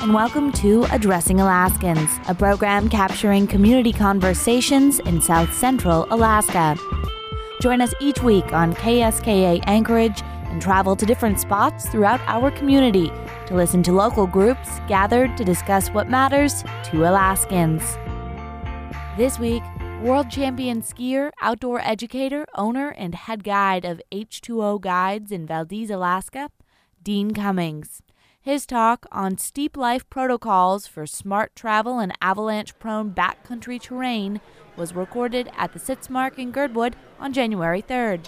and welcome to Addressing Alaskans, a program capturing community conversations in South Central Alaska. Join us each week on KSKA Anchorage and travel to different spots throughout our community to listen to local groups gathered to discuss what matters to Alaskans. This week, world champion skier, outdoor educator, owner, and head guide of H2O Guides in Valdez, Alaska, Dean Cummings. His talk on steep life protocols for smart travel and avalanche-prone backcountry terrain was recorded at the Sitzmark in Girdwood on January 3rd.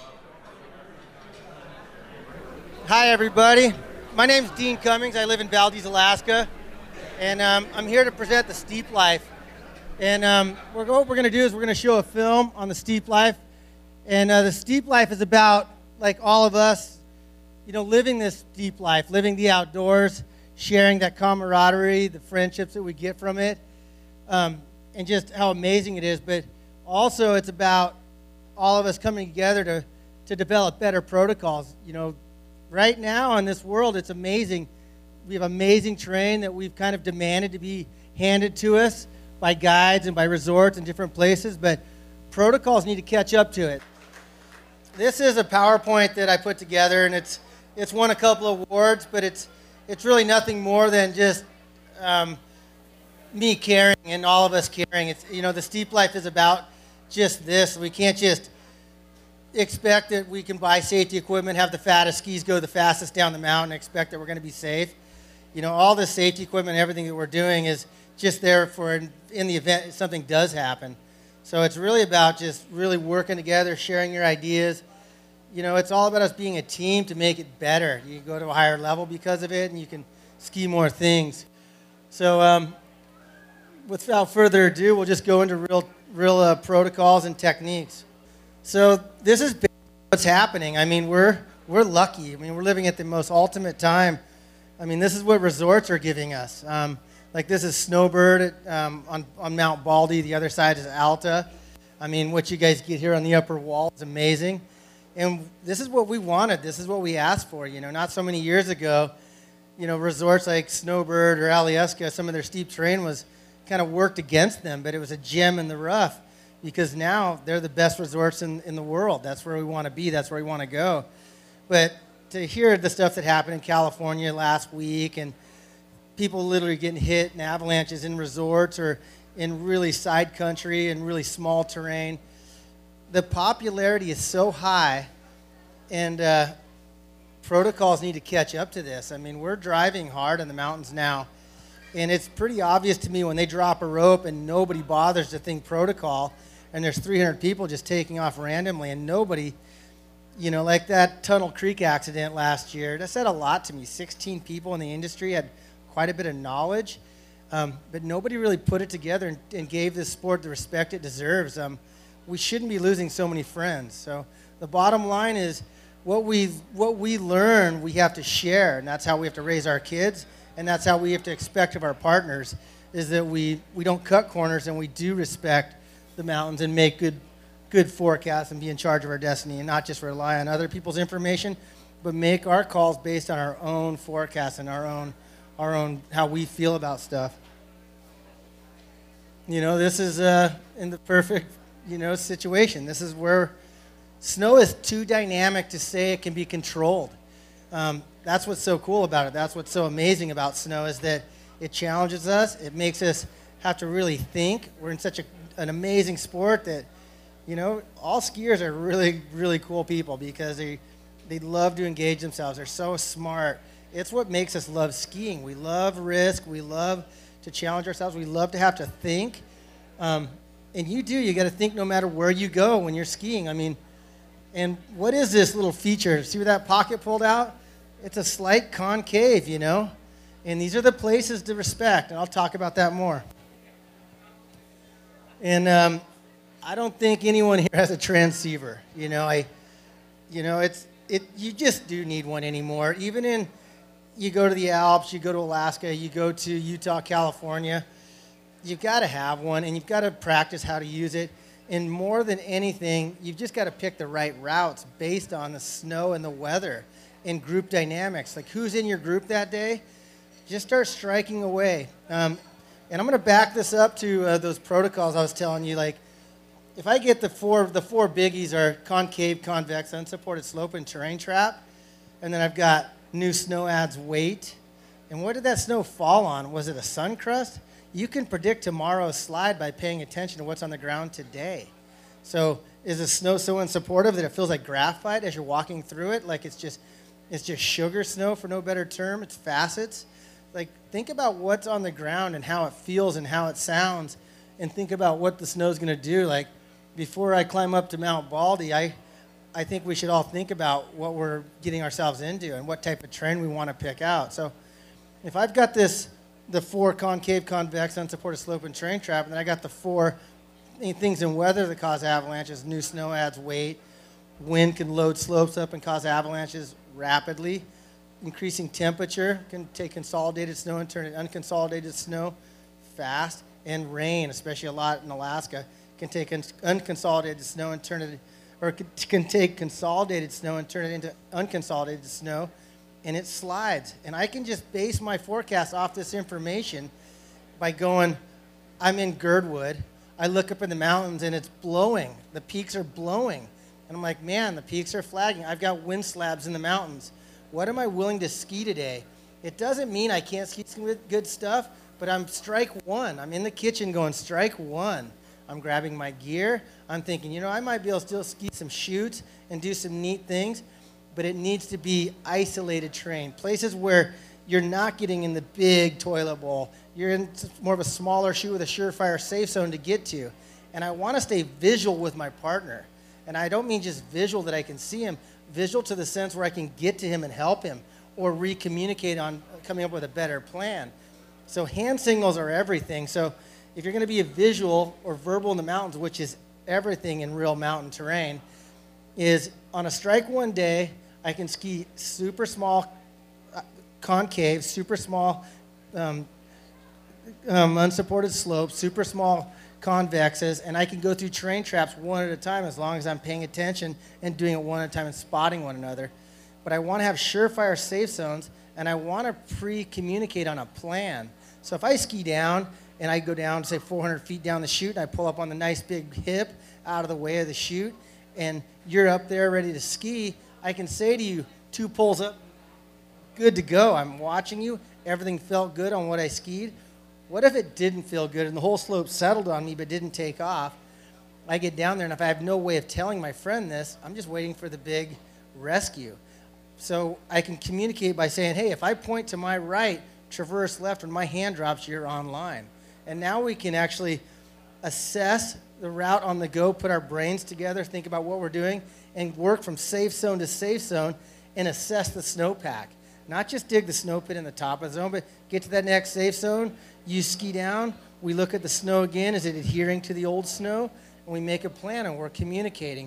Hi, everybody. My name's Dean Cummings. I live in Valdez, Alaska, and I'm here to present the Steep Life. And what we're going to do is we're going to show a film on the Steep Life, and the Steep Life is about, like all of us, living this steep life, living the outdoors, sharing that camaraderie, the friendships that we get from it, and just how amazing it is. But also it's about all of us coming together to develop better protocols. Right now in this world, it's amazing. We have amazing terrain that we've kind of demanded to be handed to us by guides and by resorts and different places, but protocols need to catch up to it. This is a PowerPoint that I put together, and it's won a couple of awards, but it's really nothing more than just me caring and all of us caring. It's, the Steep Life is about just this. We can't just expect that we can buy safety equipment, have the fattest skis go the fastest down the mountain, and expect that we're going to be safe. All this safety equipment and everything that we're doing is just there for in the event something does happen. So it's really about just really working together, sharing your ideas. It's all about us being a team to make it better. You can go to a higher level because of it, and you can ski more things. So without further ado, we'll just go into real protocols and techniques. So this is what's happening. We're lucky. We're living at the most ultimate time. This is what resorts are giving us. Like this is Snowbird on Mount Baldy. The other side is Alta. What you guys get here on the upper wall is amazing. And this is what we wanted. This is what we asked for. Not so many years ago, resorts like Snowbird or Alyeska, some of their steep terrain was kind of worked against them, but it was a gem in the rough because now they're the best resorts in the world. That's where we want to be. That's where we want to go. But to hear the stuff that happened in California last week and people literally getting hit in avalanches in resorts or in really side country and really small terrain, the popularity is so high, and protocols need to catch up to this. We're driving hard in the mountains now, and it's pretty obvious to me when they drop a rope and nobody bothers to think protocol, and there's 300 people just taking off randomly, and nobody, like that Tunnel Creek accident last year, that said a lot to me. 16 people in the industry had quite a bit of knowledge, but nobody really put it together and gave this sport the respect it deserves. We shouldn't be losing so many friends. So the bottom line is what we learn, we have to share, and that's how we have to raise our kids, and that's how we have to expect of our partners, is that we don't cut corners and we do respect the mountains and make good forecasts and be in charge of our destiny and not just rely on other people's information, but make our calls based on our own forecasts and our own how we feel about stuff. This is in the perfect situation. This is where snow is too dynamic to say it can be controlled. That's what's so cool about it. That's what's so amazing about snow is that it challenges us. It makes us have to really think. We're in such an amazing sport that, all skiers are really, really cool people because they love to engage themselves. They're so smart. It's what makes us love skiing. We love risk. We love to challenge ourselves. We love to have to think. And you got to think no matter where you go when you're skiing. And what is this little feature? See where that pocket pulled out? It's a slight concave, And these are the places to respect, and I'll talk about that more. And I don't think anyone here has a transceiver. You just do need one anymore. Even you go to the Alps, you go to Alaska, you go to Utah, California, you've got to have one, and you've got to practice how to use it. And more than anything, you've just got to pick the right routes based on the snow and the weather and group dynamics. Like who's in your group that day? just start striking away. And I'm going to back this up to those protocols I was telling you. Like, if I get the four biggies are concave, convex, unsupported slope, and terrain trap, and then I've got new snow adds weight. And what did that snow fall on? Was it a sun crust? You can predict tomorrow's slide by paying attention to what's on the ground today. So is the snow so unsupportive that it feels like graphite as you're walking through it? Like it's just sugar snow, for no better term. It's facets. Like, think about what's on the ground and how it feels and how it sounds, and think about what the snow's going to do. Like, before I climb up to Mount Baldy, I think we should all think about what we're getting ourselves into and what type of terrain we want to pick out. So if I've got the 4 concave, convex, unsupported slope, and terrain trap, and then I got the 4 things in weather that cause avalanches. New snow adds weight. Wind can load slopes up and cause avalanches rapidly. Increasing temperature can take consolidated snow and turn it unconsolidated snow fast. And rain, especially a lot in Alaska, can take unconsolidated snow and turn it, or can take consolidated snow and turn it into unconsolidated snow, and it slides. And I can just base my forecast off this information by going, I'm in Girdwood. I look up in the mountains and it's blowing. The peaks are blowing. And I'm like, man, the peaks are flagging. I've got wind slabs in the mountains. What am I willing to ski today? It doesn't mean I can't ski some good stuff, but I'm strike one. I'm in the kitchen going strike one. I'm grabbing my gear. I'm thinking, you know, I might be able to still ski some chutes and do some neat things, but it needs to be isolated terrain. Places where you're not getting in the big toilet bowl. You're in more of a smaller chute with a surefire safe zone to get to. And I want to stay visual with my partner. And I don't mean just visual that I can see him, visual to the sense where I can get to him and help him or re-communicate on coming up with a better plan. So hand signals are everything. So if you're going to be a visual or verbal in the mountains, which is everything in real mountain terrain, is on a strike one day, I can ski super small concave, super small unsupported slopes, super small convexes, and I can go through terrain traps one at a time as long as I'm paying attention and doing it one at a time and spotting one another. But I want to have surefire safe zones, and I want to pre-communicate on a plan. So if I ski down and I go down, say 400 feet down the chute, and I pull up on the nice big hip out of the way of the chute, and you're up there ready to ski, I can say to you, 2 poles up, good to go. I'm watching you. Everything felt good on what I skied. What if it didn't feel good and the whole slope settled on me but didn't take off? I get down there, and if I have no way of telling my friend this, I'm just waiting for the big rescue. So I can communicate by saying, hey, if I point to my right, traverse left, when my hand drops, you're online. And now we can actually assess the route on the go, put our brains together, think about what we're doing, and work from safe zone to safe zone and assess the snowpack. Not just dig the snow pit in the top of the zone, but get to that next safe zone. You ski down. We look at the snow again. Is it adhering to the old snow? And we make a plan, and we're communicating.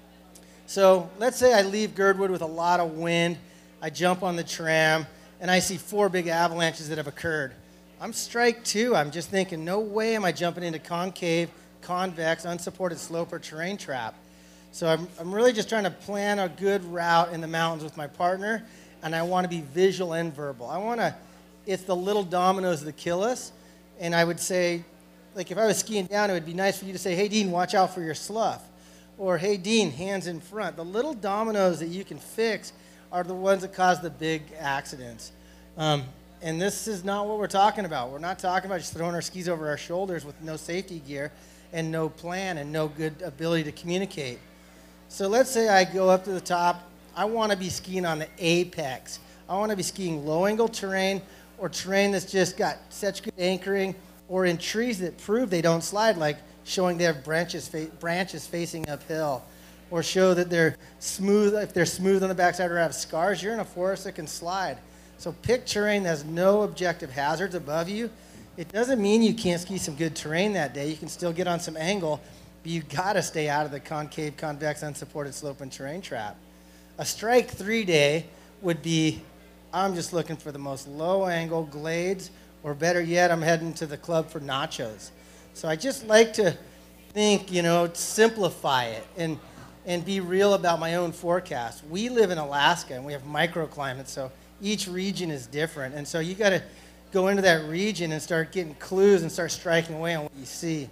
So let's say I leave Girdwood with a lot of wind. I jump on the tram, and I see 4 big avalanches that have occurred. I'm strike 2. I'm just thinking, no way am I jumping into concave, convex, unsupported slope, or terrain trap. So I'm really just trying to plan a good route in the mountains with my partner, and I want to be visual and verbal. It's the little dominoes that kill us, and I would say, like if I was skiing down, it would be nice for you to say, hey, Dean, watch out for your slough. Or, hey, Dean, hands in front. The little dominoes that you can fix are the ones that cause the big accidents. And this is not what we're talking about. We're not talking about just throwing our skis over our shoulders with no safety gear and no plan and no good ability to communicate. So let's say I go up to the top. I want to be skiing on the apex. I want to be skiing low-angle terrain or terrain that's just got such good anchoring, or in trees that prove they don't slide, like showing they have branches facing uphill, or show that they're smooth. If they're smooth on the backside or have scars, you're in a forest that can slide. So pick terrain that has no objective hazards above you. It doesn't mean you can't ski some good terrain that day. You can still get on some angle, but you got to stay out of the concave, convex, unsupported slope and terrain trap. A strike 3 day would be, I'm just looking for the most low angle glades, or better yet, I'm heading to the club for nachos. So I just like to think, simplify it and be real about my own forecast. We live in Alaska and we have microclimates, so each region is different. And so you got to go into that region and start getting clues and start striking away on what you see.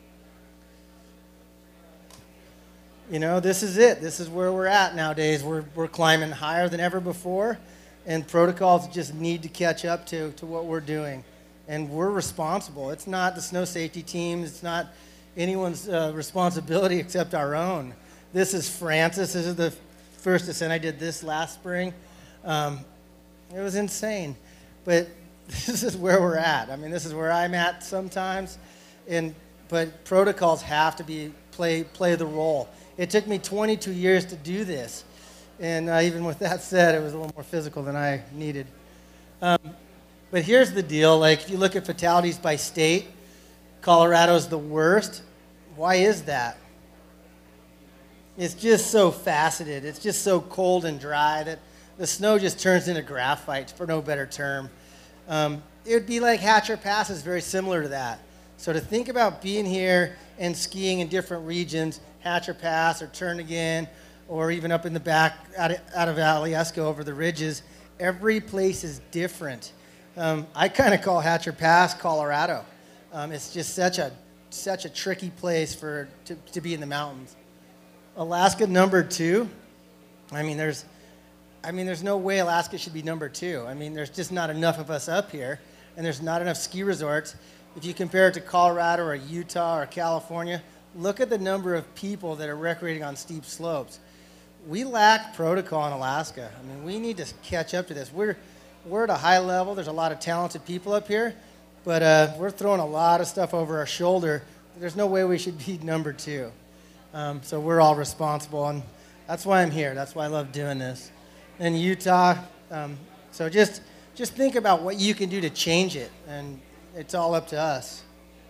You know, this is it. This is where we're at nowadays. We're climbing higher than ever before, and protocols just need to catch up to what we're doing. And we're responsible. It's not the snow safety teams. It's not anyone's responsibility except our own. This is Francis. This is the first ascent. I did this last spring. It was insane. But this is where we're at. I mean, this is where I'm at sometimes. But protocols have to play the role. It took me 22 years to do this. And even with that said, it was a little more physical than I needed. But here's the deal. Like, if you look at fatalities by state, Colorado's the worst. Why is that? It's just so faceted. It's just so cold and dry that the snow just turns into graphite, for no better term. It would be like Hatcher Pass is very similar to that. So to think about being here and skiing in different regions, Hatcher Pass or Turnagain, or even up in the back out of Alyeska over the ridges, every place is different. I kind of call Hatcher Pass Colorado. It's just such a tricky place to be in the mountains. Alaska number 2. I mean, there's no way Alaska should be number 2. I mean, there's just not enough of us up here, and there's not enough ski resorts. If you compare it to Colorado or Utah or California, look at the number of people that are recreating on steep slopes. We lack protocol in Alaska. I mean, we need to catch up to this. We're at a high level. There's a lot of talented people up here, but we're throwing a lot of stuff over our shoulder. There's no way we should be number 2. So we're all responsible, and that's why I'm here. That's why I love doing this. In Utah, so just think about what you can do to change it, and it's all up to us.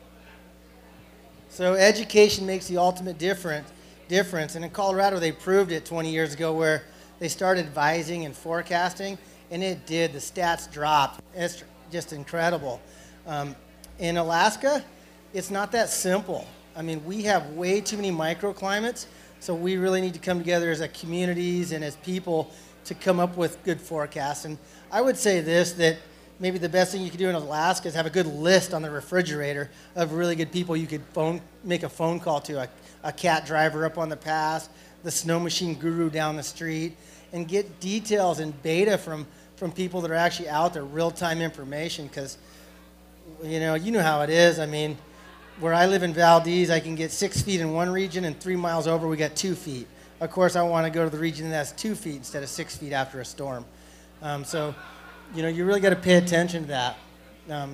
So education makes the ultimate difference, and in Colorado they proved it 20 years ago where they started advising and forecasting, and it did. The stats dropped. It's just incredible. In Alaska, it's not that simple. I mean, we have way too many microclimates, so we really need to come together as communities and as people to come up with good forecasts. And I would say this, that maybe the best thing you could do in Alaska is have a good list on the refrigerator of really good people you could make a phone call to, a cat driver up on the pass, the snow machine guru down the street, and get details and beta from people that are actually out there, real-time information, because you know how it is. I mean, where I live in Valdez, I can get 6 feet in one region, and 3 miles over we got 2 feet. Of course, I want to go to the region that's 2 feet instead of 6 feet after a storm. So, you know, you really got to pay attention to that.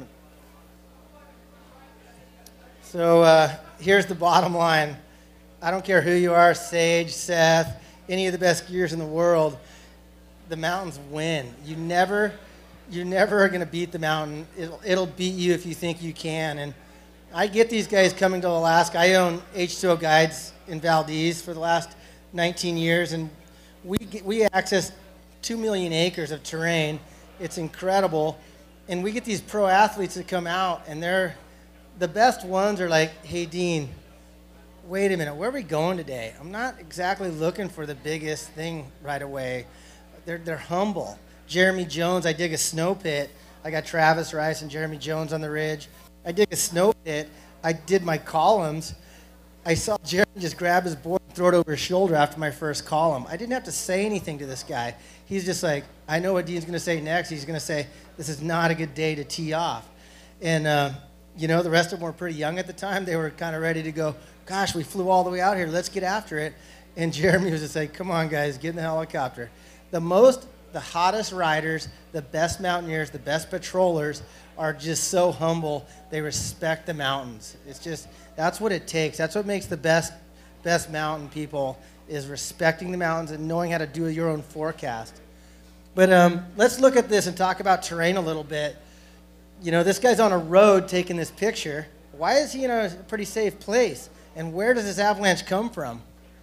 Here's the bottom line. I don't care who you are, Sage, Seth, any of the best skiers in the world, the mountains win. You're never are going to beat the mountain. It'll beat you if you think you can. And I get these guys coming to Alaska. I own H2O Guides in Valdez for the last 19 years, and we access 2 million acres of terrain. It's incredible. And we get these pro athletes that come out, and the best ones are like, hey, Dean, wait a minute, where are we going today? I'm not exactly looking for the biggest thing right away. They're humble. Jeremy Jones, I dig a snow pit. I got Travis Rice and Jeremy Jones on the ridge. I dig a snow pit. I did my columns. I saw Jeremy just grab his board and throw it over his shoulder after my first column. I didn't have to say anything to this guy. He's just like, I know what Dean's going to say next. He's going to say, this is not a good day to tee off. And, you know, the rest of them were pretty young at the time. They were kind of ready to go, gosh, we flew all the way out here. Let's get after it. And Jeremy was just like, come on, guys, get in the helicopter. The hottest riders, the best mountaineers, the best patrollers are just so humble. They respect the mountains. It's just, that's what it takes. That's what makes the best mountain people, is respecting the mountains and knowing how to do your own forecast. But let's look at this and talk about terrain a little bit. You know, this guy's on a road taking this picture. Why is he in a pretty safe place? And where does this avalanche come from?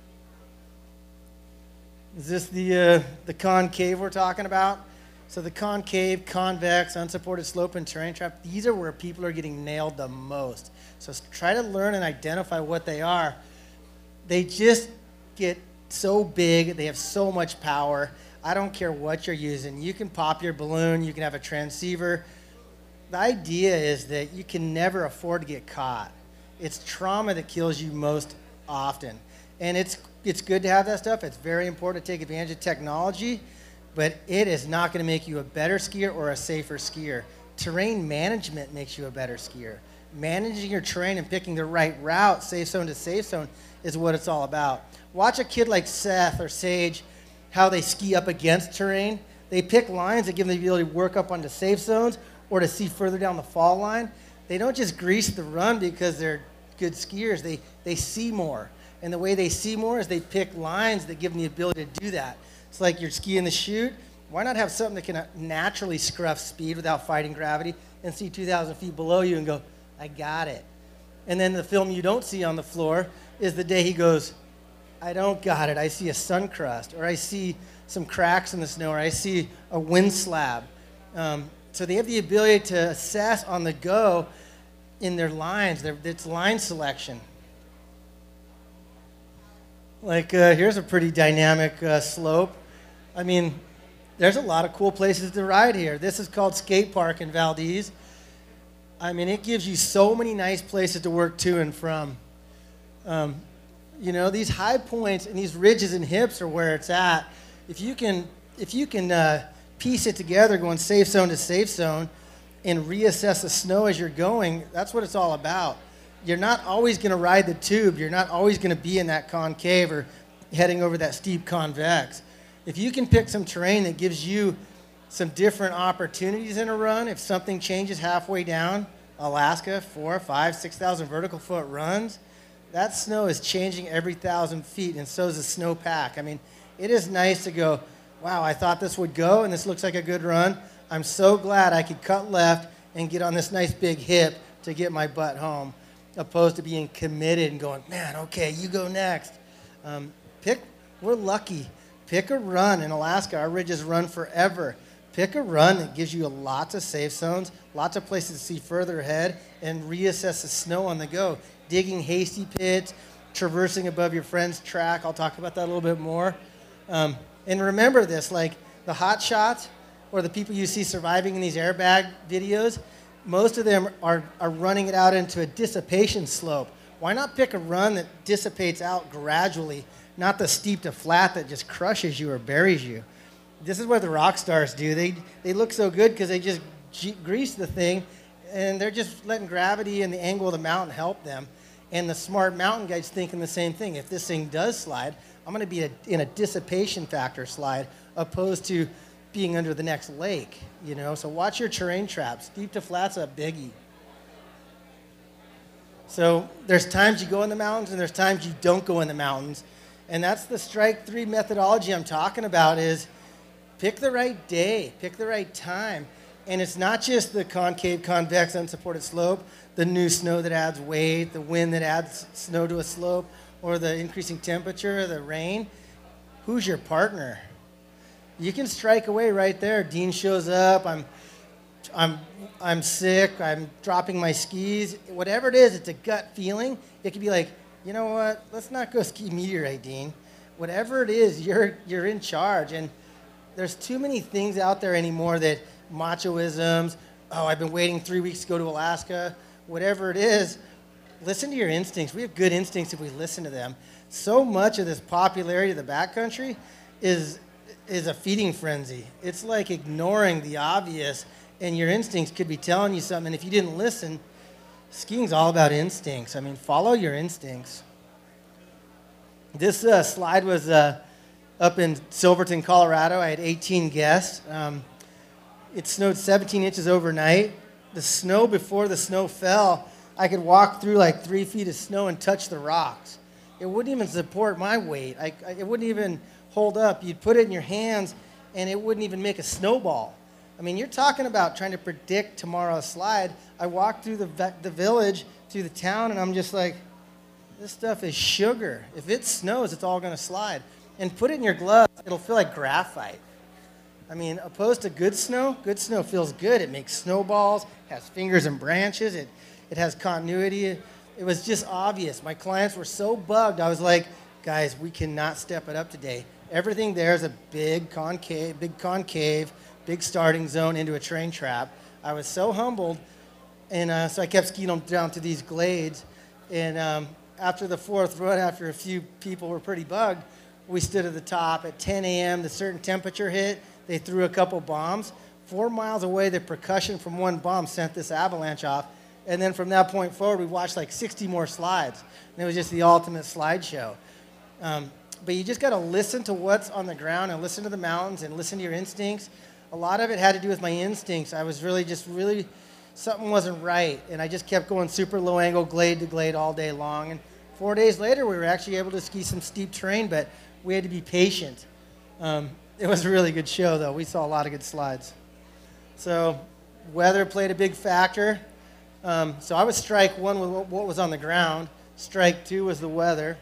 Is this the concave we're talking about? So the concave, convex, unsupported slope, and terrain trap, these are where people are getting nailed the most. So try to learn and identify what they are. They just get so big. They have so much power. I don't care what you're using. You can pop your balloon. You can have a transceiver. the idea is that you can never afford to get caught. It's trauma that kills you most often. And it's good to have that stuff. It's very important to take advantage of technology, but it is not going to make you a better skier or a safer skier. Terrain management makes you a better skier. Managing your terrain and picking the right route, safe zone to safe zone, is what it's all about. Watch a kid like Seth or Sage, how they ski up against terrain. They pick lines that give them the ability to work up onto safe zones or to see further down the fall line. They don't just grease the run because they're good skiers. They see more. And the way they see more is they pick lines that give them the ability to do that. It's like you're skiing the chute. Why not have something that can naturally scruff speed without fighting gravity and see 2,000 feet below you and go, I got it. And then the film you don't see on the floor is the day he goes, I don't got it. I see a sun crust, or I see some cracks in the snow, or I see a wind slab. So they have the ability to assess on the go in their lines. It's line selection. Like here's a pretty dynamic slope. I mean, there's a lot of cool places to ride here. This is called Skate Park in Valdez. I mean, it gives you so many nice places to work to and from. You know, these high points and these ridges and hips are where it's at. If you can piece it together, going safe zone to safe zone, and reassess the snow as you're going, that's what it's all about. You're not always going to ride the tube. You're not always going to be in that concave or heading over that steep convex. If you can pick some terrain that gives you some different opportunities in a run, if something changes halfway down Alaska, 4,000, 5,000, 6,000 vertical foot runs, that snow is changing every 1,000 feet, and so is the snowpack. I mean, it is nice to go, wow, I thought this would go, and this looks like a good run. I'm so glad I could cut left and get on this nice big hip to get my butt home, opposed to being committed and going, man, okay, you go next. We're lucky. Pick a run in Alaska. Our ridges run forever. Pick a run that gives you lots of safe zones, lots of places to see further ahead, and reassess the snow on the go. Digging hasty pits, traversing above your friend's track. I'll talk about that a little bit more. And remember this, like the hot shots or the people you see surviving in these airbag videos, most of them are running it out into a dissipation slope. Why not pick a run that dissipates out gradually, not the steep to flat that just crushes you or buries you? This is what the rock stars do. They look so good because they just grease the thing, and they're just letting gravity and the angle of the mountain help them. And the smart mountain guide's thinking the same thing. If this thing does slide, I'm going to be in a dissipation factor slide opposed to being under the next lake, you know? So watch your terrain traps. Steep to flat's a biggie. So there's times you go in the mountains and there's times you don't go in the mountains. And that's the strike 3 methodology I'm talking about, is pick the right day, pick the right time. And it's not just the concave, convex, unsupported slope, the new snow that adds weight, the wind that adds snow to a slope, or the increasing temperature, the rain. Who's your partner? You can strike away right there. Dean shows up, I'm sick, I'm dropping my skis. Whatever it is, it's a gut feeling. It could be like, you know what, let's not go ski Meteorite, Dean. Whatever it is, you're in charge. And there's too many things out there anymore that machoisms, oh, I've been waiting 3 weeks to go to Alaska, whatever it is, listen to your instincts. We have good instincts if we listen to them. So much of this popularity of the backcountry is a feeding frenzy. It's like ignoring the obvious, and your instincts could be telling you something. And if you didn't listen, skiing's all about instincts. I mean, follow your instincts. This slide was up in Silverton, Colorado. I had 18 guests. It snowed 17 inches overnight. The snow, before the snow fell, I could walk through like 3 feet of snow and touch the rocks. It wouldn't even support my weight. It wouldn't even hold up. You'd put it in your hands, and it wouldn't even make a snowball. I mean, you're talking about trying to predict tomorrow's slide. I walked through the village, through the town, and I'm just like, this stuff is sugar. If it snows, it's all going to slide. And put it in your gloves, it'll feel like graphite. I mean, opposed to good snow feels good. It makes snowballs, has fingers and branches, it has continuity. It was just obvious. My clients were so bugged. I was like, guys, we cannot step it up today. Everything there is a big concave, big starting zone into a train trap. I was so humbled, and so I kept skiing them down to these glades. And after the fourth run, after a few people were pretty bugged, we stood at the top at 10 a.m. The certain temperature hit. They threw a couple bombs. 4 miles away, the percussion from one bomb sent this avalanche off. And then from that point forward, we watched like 60 more slides. And it was just the ultimate slideshow. But you just got to listen to what's on the ground and listen to the mountains and listen to your instincts. A lot of it had to do with my instincts. I was really, something wasn't right. And I just kept going super low angle, glade to glade all day long. And 4 days later, we were actually able to ski some steep terrain, but we had to be patient. It was a really good show, though. We saw a lot of good slides. So weather played a big factor. So I was strike one with what was on the ground. Strike two was the weather.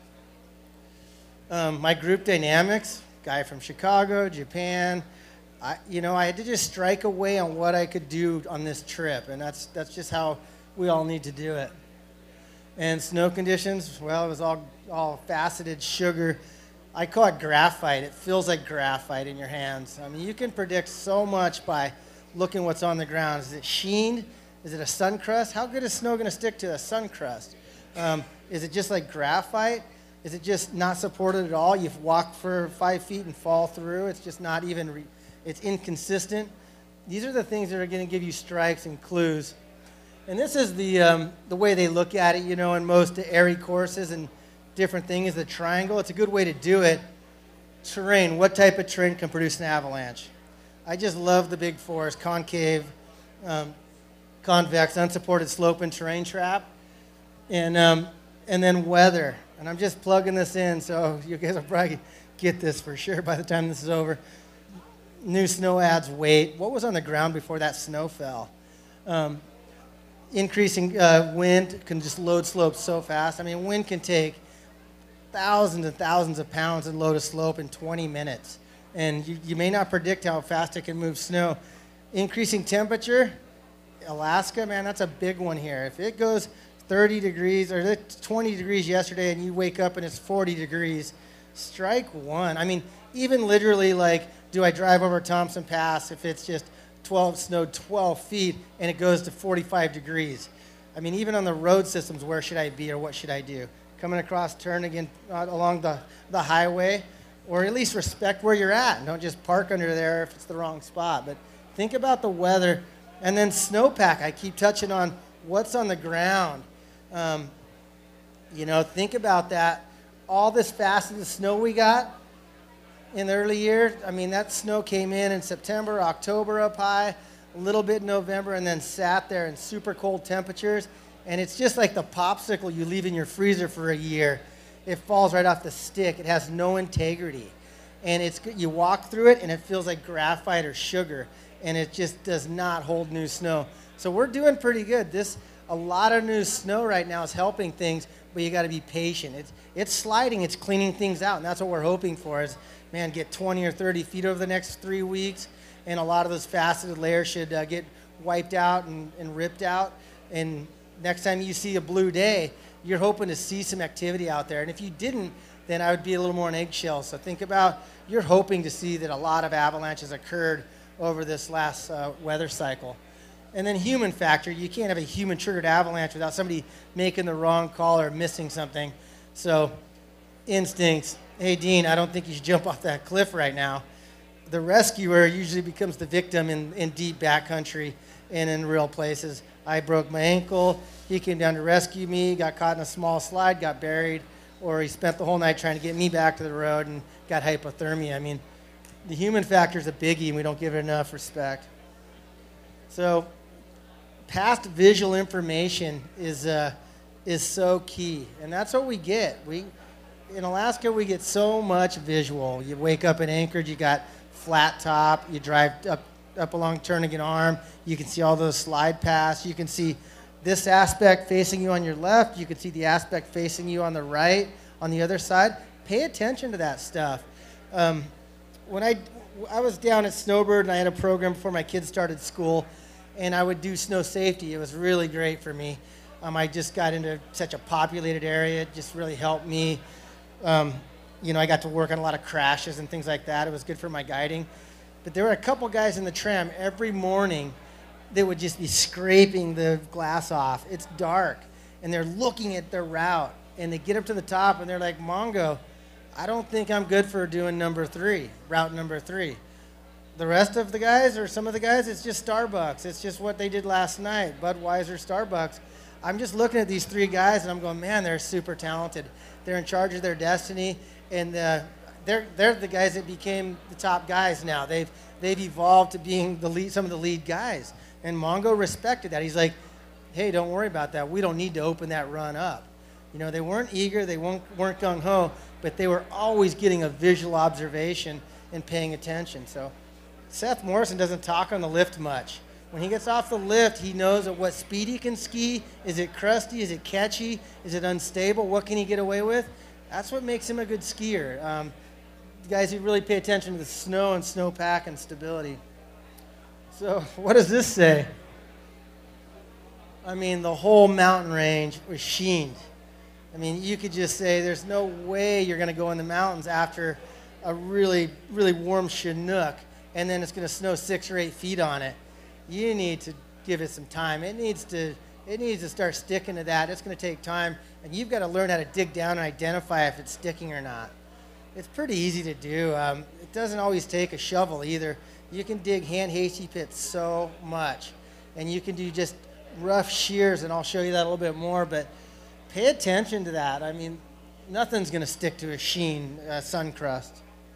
My group dynamics, guy from Chicago, Japan. I had to just strike away on what I could do on this trip, and that's just how we all need to do it. And snow conditions, well, it was all faceted sugar. I call it graphite. It feels like graphite in your hands. I mean, you can predict so much by looking what's on the ground. Is it sheened? Is it a sun crust? How good is snow going to stick to a sun crust? Is it just like graphite? Is it just not supported at all? You've walked for 5 feet and fall through. It's just not even, it's inconsistent. These are the things that are going to give you strikes and clues. And this is the way they look at it, in most airy courses and different things, the triangle. It's a good way to do it. Terrain, what type of terrain can produce an avalanche? I just love the big fours: concave, convex, unsupported slope and terrain trap. And then weather. And I'm just plugging this in, so you guys will probably get this for sure by the time this is over. New snow adds weight. What was on the ground before that snow fell? Increasing wind can just load slopes so fast. I mean, wind can take thousands and thousands of pounds and load a slope in 20 minutes. And you may not predict how fast it can move snow. Increasing temperature, Alaska, man, that's a big one here. If it goes 30 degrees, or 20 degrees yesterday, and you wake up and it's 40 degrees, strike one. I mean, even literally, like, do I drive over Thompson Pass if it's just snowed 12 feet and it goes to 45 degrees? I mean, even on the road systems, where should I be or what should I do? Coming across, turn again along the highway, or at least respect where you're at and don't just park under there if it's the wrong spot. But think about the weather. And then snowpack, I keep touching on what's on the ground. Think about that. All this faceted snow we got in the early years, I mean, that snow came in September, October up high, a little bit in November, and then sat there in super cold temperatures. And it's just like the popsicle you leave in your freezer for a year. It falls right off the stick. It has no integrity. And you walk through it, and it feels like graphite or sugar. And it just does not hold new snow. So we're doing pretty good. A lot of new snow right now is helping things, but you got to be patient. It's sliding, it's cleaning things out, and that's what we're hoping for is, man, get 20 or 30 feet over the next 3 weeks, and a lot of those faceted layers should get wiped out and ripped out. And next time you see a blue day, you're hoping to see some activity out there. And if you didn't, then I would be a little more on eggshells. So think about, you're hoping to see that a lot of avalanches occurred over this last weather cycle. And then human factor, you can't have a human-triggered avalanche without somebody making the wrong call or missing something. So instincts, hey, Dean, I don't think you should jump off that cliff right now. The rescuer usually becomes the victim in deep backcountry and in real places. I broke my ankle. He came down to rescue me, got caught in a small slide, got buried, or he spent the whole night trying to get me back to the road and got hypothermia. I mean, the human factor is a biggie, and we don't give it enough respect. So past visual information is so key, and that's what we get. In Alaska, we get so much visual. You wake up in Anchorage, you got flat top, you drive up along Turnagain Arm, you can see all those slide paths, you can see this aspect facing you on your left, you can see the aspect facing you on the right, on the other side. Pay attention to that stuff. When I was down at Snowbird, and I had a program before my kids started school, and I would do snow safety. It was really great for me. I just got into such a populated area. It just really helped me. I got to work on a lot of crashes and things like that. It was good for my guiding. But there were a couple guys in the tram every morning that would just be scraping the glass off. It's dark, and they're looking at their route, and they get up to the top, and they're like, Mongo, I don't think I'm good for doing route number 3. The rest of the guys, or some of the guys, it's just Starbucks. It's just what they did last night, Budweiser, Starbucks. I'm just looking at these 3 guys, and I'm going, man, they're super talented. They're in charge of their destiny, and they're the guys that became the top guys now. They've evolved to being some of the lead guys. And Mongo respected that. He's like, hey, don't worry about that. We don't need to open that run up. You know, they weren't eager, they weren't gung-ho, but they were always getting a visual observation and paying attention. So Seth Morrison doesn't talk on the lift much. When he gets off the lift, he knows at what speed he can ski. Is it crusty? Is it catchy? Is it unstable? What can he get away with? That's what makes him a good skier. Guys who really pay attention to the snow and snowpack and stability. So what does this say? I mean, the whole mountain range was sheened. I mean, you could just say there's no way you're going to go in the mountains after a really, really warm Chinook, and then it's going to snow 6 or 8 feet on it. You need to give it some time. It needs to start sticking to that. It's going to take time, and you've got to learn how to dig down and identify if it's sticking or not. It's pretty easy to do. It doesn't always take a shovel either. You can dig hand hasty pits so much, and you can do just rough shears, and I'll show you that a little bit more, but pay attention to that. I mean, nothing's going to stick to a sheen sun crust.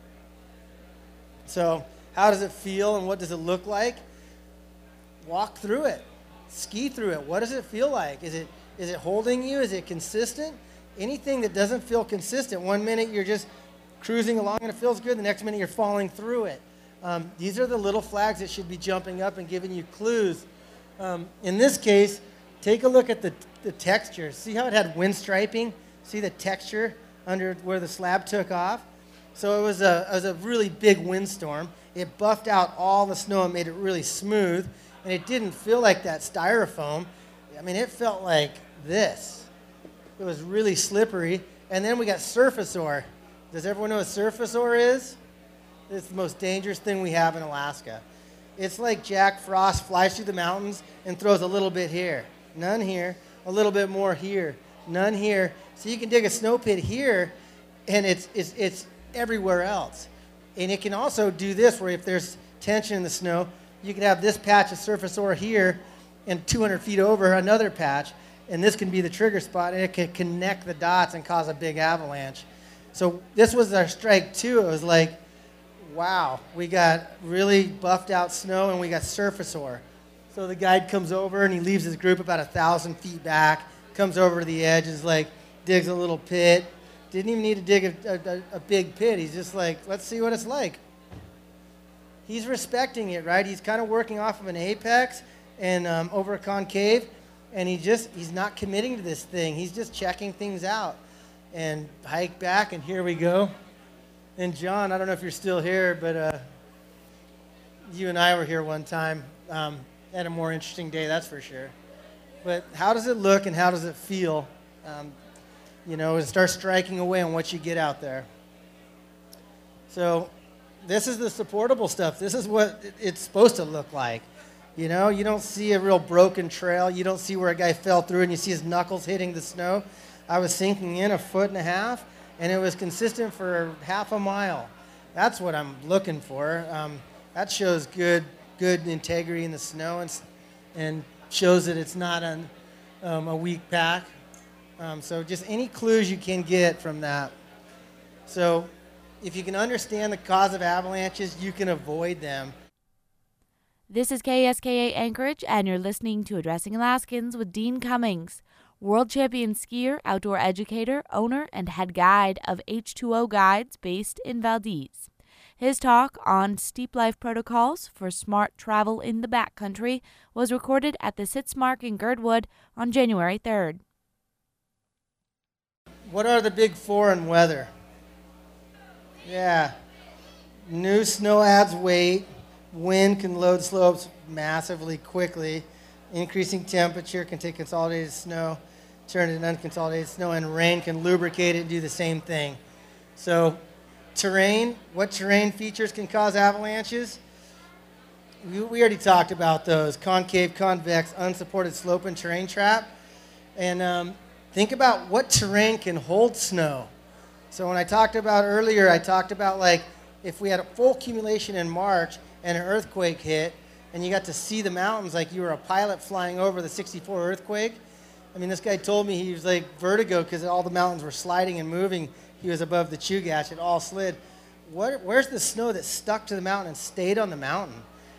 So how does it feel and what does it look like? Walk through it. Ski through it. What does it feel like? Is it holding you? Is it consistent? Anything that doesn't feel consistent, one minute you're just cruising along and it feels good, the next minute you're falling through it. These are the little flags that should be jumping up and giving you clues. In this case, take a look at the texture. See how it had wind striping? See the texture under where the slab took off? So it was a really big windstorm. It buffed out all the snow and made it really smooth, and it didn't feel like that styrofoam. I mean, it felt like this. It was really slippery. And then we got surface ore. Does everyone know what surface ore is? It's the most dangerous thing we have in Alaska. It's like Jack Frost flies through the mountains and throws a little bit here, none here, a little bit more here, none here. So you can dig a snow pit here, and it's everywhere else. And it can also do this, where if there's tension in the snow, you can have this patch of surface ore here, and 200 feet over another patch, and this can be the trigger spot, and it can connect the dots and cause a big avalanche. So this was our strike two. It was like, wow, we got really buffed out snow and we got surface ore. So the guide comes over and he leaves his group about 1,000 feet back, comes over to the edge, is like, digs a little pit. Didn't even need to dig a big pit. He's just like, let's see what it's like. He's respecting it, right? He's kind of working off of an apex and over a concave, and he's not committing to this thing. He's just checking things out. And hike back, and here we go. And John, I don't know if you're still here, but you and I were here one time. Had a more interesting day, that's for sure. But how does it look and how does it feel? You know, and start striking away on what you get out there. So this is the supportable stuff. This is what it's supposed to look like. You know, you don't see a real broken trail. You don't see where a guy fell through and you see his knuckles hitting the snow. I was sinking in 1.5 feet, and it was consistent for half a mile. That's what I'm looking for. That shows good integrity in the snow and shows that it's not a weak pack. So just any clues you can get from that. So if you can understand the cause of avalanches, you can avoid them. This is KSKA Anchorage, and you're listening to Addressing Alaskans with Dean Cummings, world champion skier, outdoor educator, owner, and head guide of H2O Guides based in Valdez. His talk on steep life protocols for smart travel in the backcountry was recorded at the Sitzmark in Girdwood on January 3rd. What are the big four in weather? Yeah. New snow adds weight. Wind can load slopes massively quickly. Increasing temperature can take consolidated snow, turn it into unconsolidated snow, and rain can lubricate it and do the same thing. So terrain, what terrain features can cause avalanches? we already talked about those: concave, convex, unsupported slope, and terrain trap. And think about what terrain can hold snow. So when I talked about earlier, I talked about like if we had a full accumulation in March and an earthquake hit, and you got to see the mountains like you were a pilot flying over the '64 earthquake. I mean, this guy told me he was like vertigo because all the mountains were sliding and moving. He was above the Chugach. It all slid. Where's the snow that stuck to the mountain and stayed on the mountain?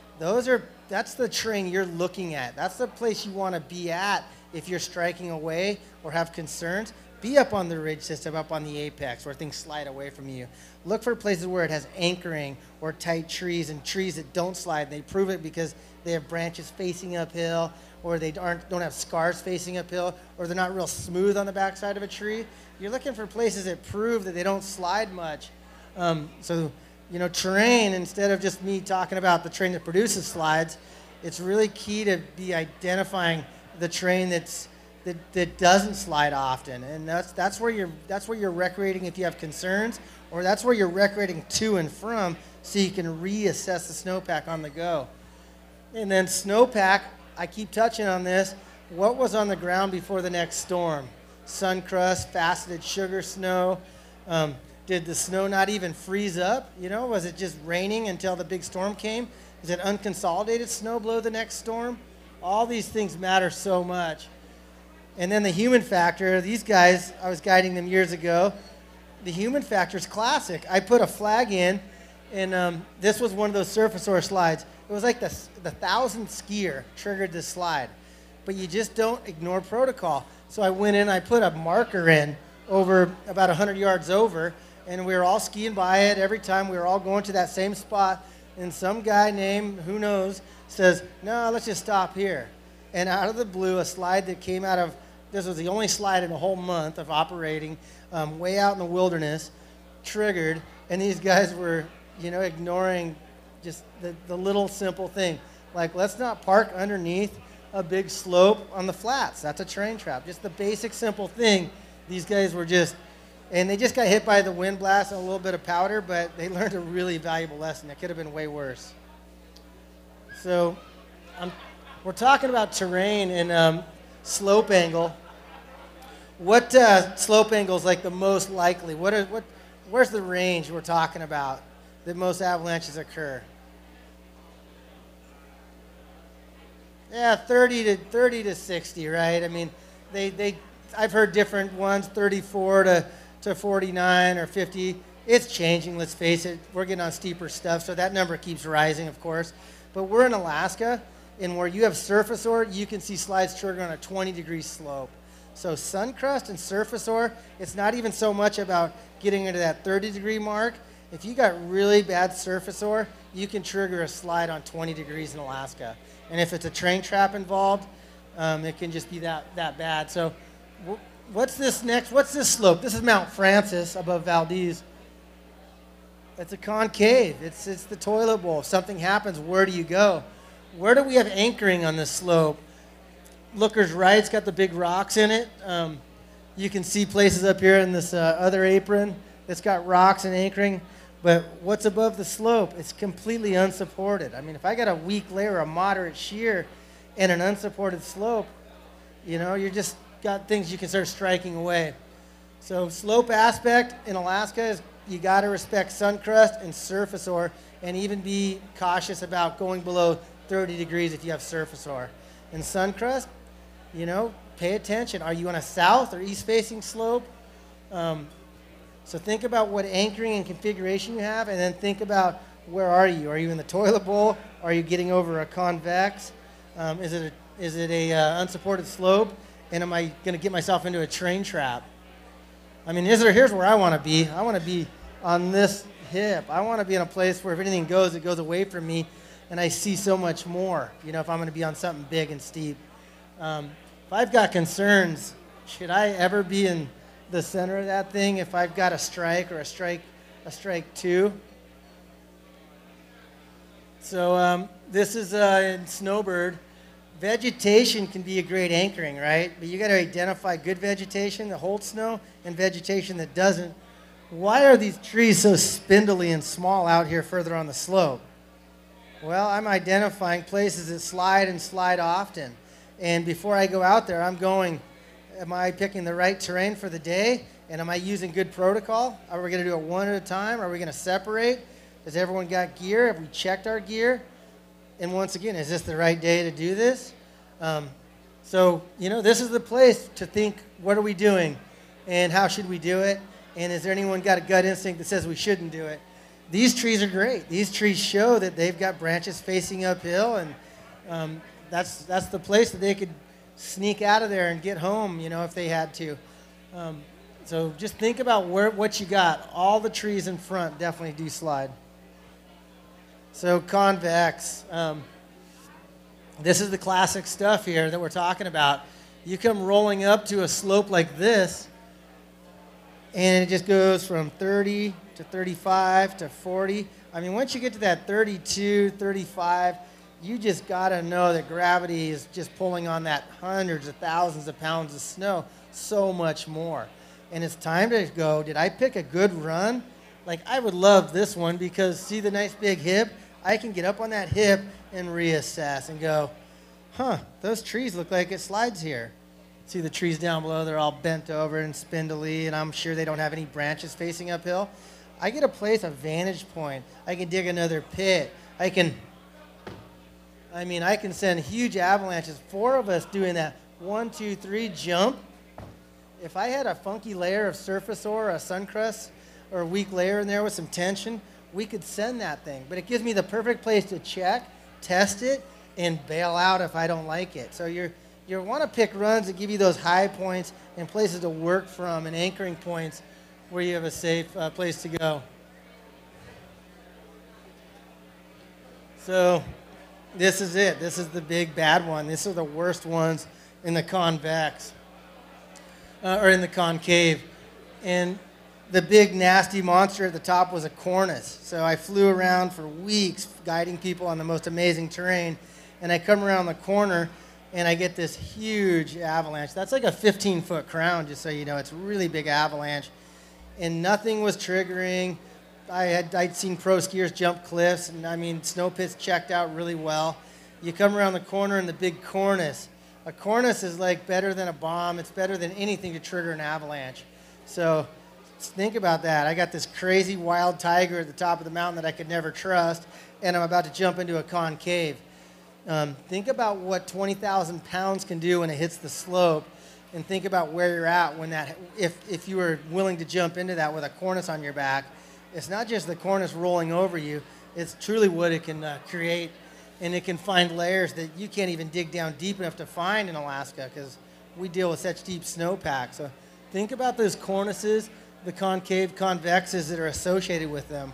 That's the terrain you're looking at. That's the place you want to be at if you're striking away or have concerns. Be up on the ridge system, up on the apex where things slide away from you. Look for places where it has anchoring or tight trees and trees that don't slide. They prove it because they have branches facing uphill, or they don't have scars facing uphill, or they're not real smooth on the backside of a tree. You're looking for places that prove that they don't slide much. So, terrain, instead of just me talking about the terrain that produces slides, it's really key to be identifying the terrain that doesn't slide often. And that's where you're recreating if you have concerns, or that's where you're recreating to and from so you can reassess the snowpack on the go. And then snowpack, I keep touching on this. What was on the ground before the next storm? Sun crust, faceted sugar snow. Did the snow not even freeze up? Was it just raining until the big storm came? Is it unconsolidated snow below the next storm? All these things matter so much. And then the human factor, these guys, I was guiding them years ago. The human factor is classic. I put a flag in, and this was one of those surface-or slides. It was like the 1,000th skier triggered this slide. But you just don't ignore protocol. So I went in, I put a marker in over about 100 yards over, and we were all skiing by it every time. We were all going to that same spot, and some guy named, who knows, says, no, let's just stop here. And out of the blue, a slide that came out of, this was the only slide in a whole month of operating, way out in the wilderness, triggered, and these guys were, ignoring just the little simple thing. Like, let's not park underneath a big slope on the flats. That's a terrain trap. Just the basic, simple thing. These guys were and they just got hit by the wind blast and a little bit of powder, but they learned a really valuable lesson. It could have been way worse. So we're talking about terrain and slope angle. What slope angle is like the most likely? Where's the range we're talking about that most avalanches occur? Yeah, 30 to 60, right? I mean, I've heard different ones, 34 to 49 or 50. It's changing, let's face it. We're getting on steeper stuff, so that number keeps rising, of course. But we're in Alaska, and where you have surface ore, you can see slides trigger on a 20-degree slope. So sun crust and surface ore, it's not even so much about getting into that 30-degree mark. If you got really bad surface ore, you can trigger a slide on 20 degrees in Alaska. And if it's a terrain trap involved, it can just be that bad. So what's this next? What's this slope? This is Mount Francis above Valdez. It's a concave. It's the toilet bowl. If something happens, where do you go? Where do we have anchoring on this slope? Looker's right. It's got the big rocks in it. You can see places up here in this other apron that's got rocks and anchoring. But what's above the slope? It's completely unsupported. I mean, if I got a weak layer, a moderate shear, and an unsupported slope, you're just got things you can start striking away. So slope aspect in Alaska is you got to respect sun crust and surface ore, and even be cautious about going below 30 degrees if you have surface ore. And sun crust, pay attention. Are you on a south or east facing slope? So think about what anchoring and configuration you have, and then think about where are you? Are you in the toilet bowl? Are you getting over a convex? Is it a unsupported slope? And am I going to get myself into a terrain trap? I mean, here's where I want to be. I want to be on this hip. I want to be in a place where if anything goes, it goes away from me, and I see so much more, if I'm going to be on something big and steep. If I've got concerns, should I ever be in the center of that thing if I've got a strike or a strike 2? So this is in Snowbird. Vegetation can be a great anchoring, right? But you got to identify good vegetation that holds snow and vegetation that doesn't. Why are these trees so spindly and small out here further on the slope? Well, I'm identifying places that slide and slide often. And before I go out there, I'm going, am I picking the right terrain for the day? And am I using good protocol? Are we going to do it one at a time? Are we going to separate? Has everyone got gear? Have we checked our gear? And once again, is this the right day to do this? So, this is the place to think, what are we doing? And how should we do it? And is there anyone got a gut instinct that says we shouldn't do it? These trees are great. These trees show that they've got branches facing uphill, and that's the place that they could sneak out of there and get home, if they had to. So just think about what you got. All the trees in front definitely do slide. So convex. This is the classic stuff here that we're talking about. You come rolling up to a slope like this, and it just goes from 30 to 35 to 40. I mean, once you get to that 32, 35, you just got to know that gravity is just pulling on that hundreds of thousands of pounds of snow so much more. And it's time to go, did I pick a good run? Like, I would love this one because see the nice big hip? I can get up on that hip and reassess and go, those trees look like it slides here. See the trees down below, they're all bent over and spindly, and I'm sure they don't have any branches facing uphill. I get to place a vantage point. I can dig another pit. I can send huge avalanches. 4 of us doing that 1, 2, 3 jump. If I had a funky layer of surface ore, a sun crust, or a weak layer in there with some tension, we could send that thing. But it gives me the perfect place to check, test it, and bail out if I don't like it. So you want to pick runs that give you those high points and places to work from and anchoring points where you have a safe place to go. So this is it. This is the big bad one. These are the worst ones in the convex, or in the concave. And the big nasty monster at the top was a cornice. So I flew around for weeks guiding people on the most amazing terrain, and I come around the corner and I get this huge avalanche. That's like a 15-foot crown, just so you know. It's a really big avalanche. And nothing was triggering. I'd seen pro skiers jump cliffs, and snow pits checked out really well. You come around the corner and the big cornice. A cornice is like better than a bomb. It's better than anything to trigger an avalanche. So think about that. I got this crazy wild tiger at the top of the mountain that I could never trust, and I'm about to jump into a concave. Think about what 20,000 pounds can do when it hits the slope, and think about where you're at when if you were willing to jump into that with a cornice on your back. It's not just the cornice rolling over you, it's truly what it can create, and it can find layers that you can't even dig down deep enough to find in Alaska because we deal with such deep snowpack. So think about those cornices, the concave convexes that are associated with them.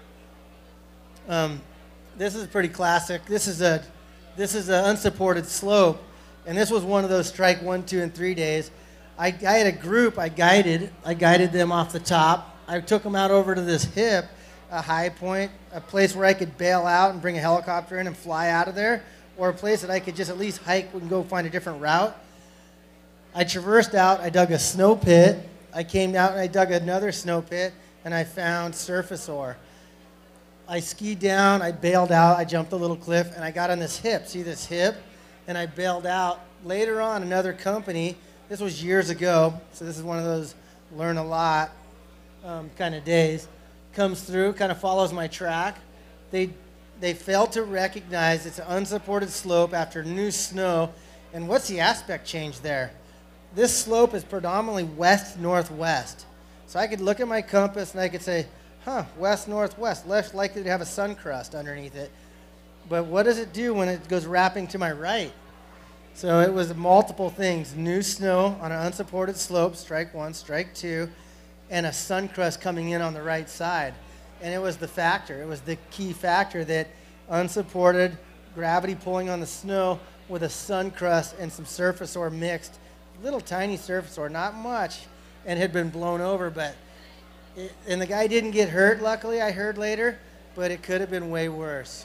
This is pretty classic. This is an unsupported slope, and this was one of those strike 1, 2, and 3 days. I had a group I guided them off the top. I took them out over to this hip, a high point, a place where I could bail out and bring a helicopter in and fly out of there, or a place that I could just at least hike and go find a different route. I traversed out, I dug a snow pit, I came out and I dug another snow pit, and I found surface ore. I skied down, I bailed out, I jumped a little cliff, and I got on this hip. See this hip? And I bailed out. Later on, another company, this was years ago, so this is one of those learn a lot kind of days, comes through, kind of follows my track. They failed to recognize it's an unsupported slope after new snow. And what's the aspect change there? This slope is predominantly west-northwest. So I could look at my compass and I could say, west-northwest, less likely to have a sun crust underneath it. But what does it do when it goes wrapping to my right? So it was multiple things. New snow on an unsupported slope, strike 1, strike 2, and a sun crust coming in on the right side. And it was the factor. It was the key factor that unsupported, gravity pulling on the snow with a sun crust and some surface ore mixed. Little tiny surface ore, not much, and had been blown over, and the guy didn't get hurt, luckily, I heard later, but it could have been way worse.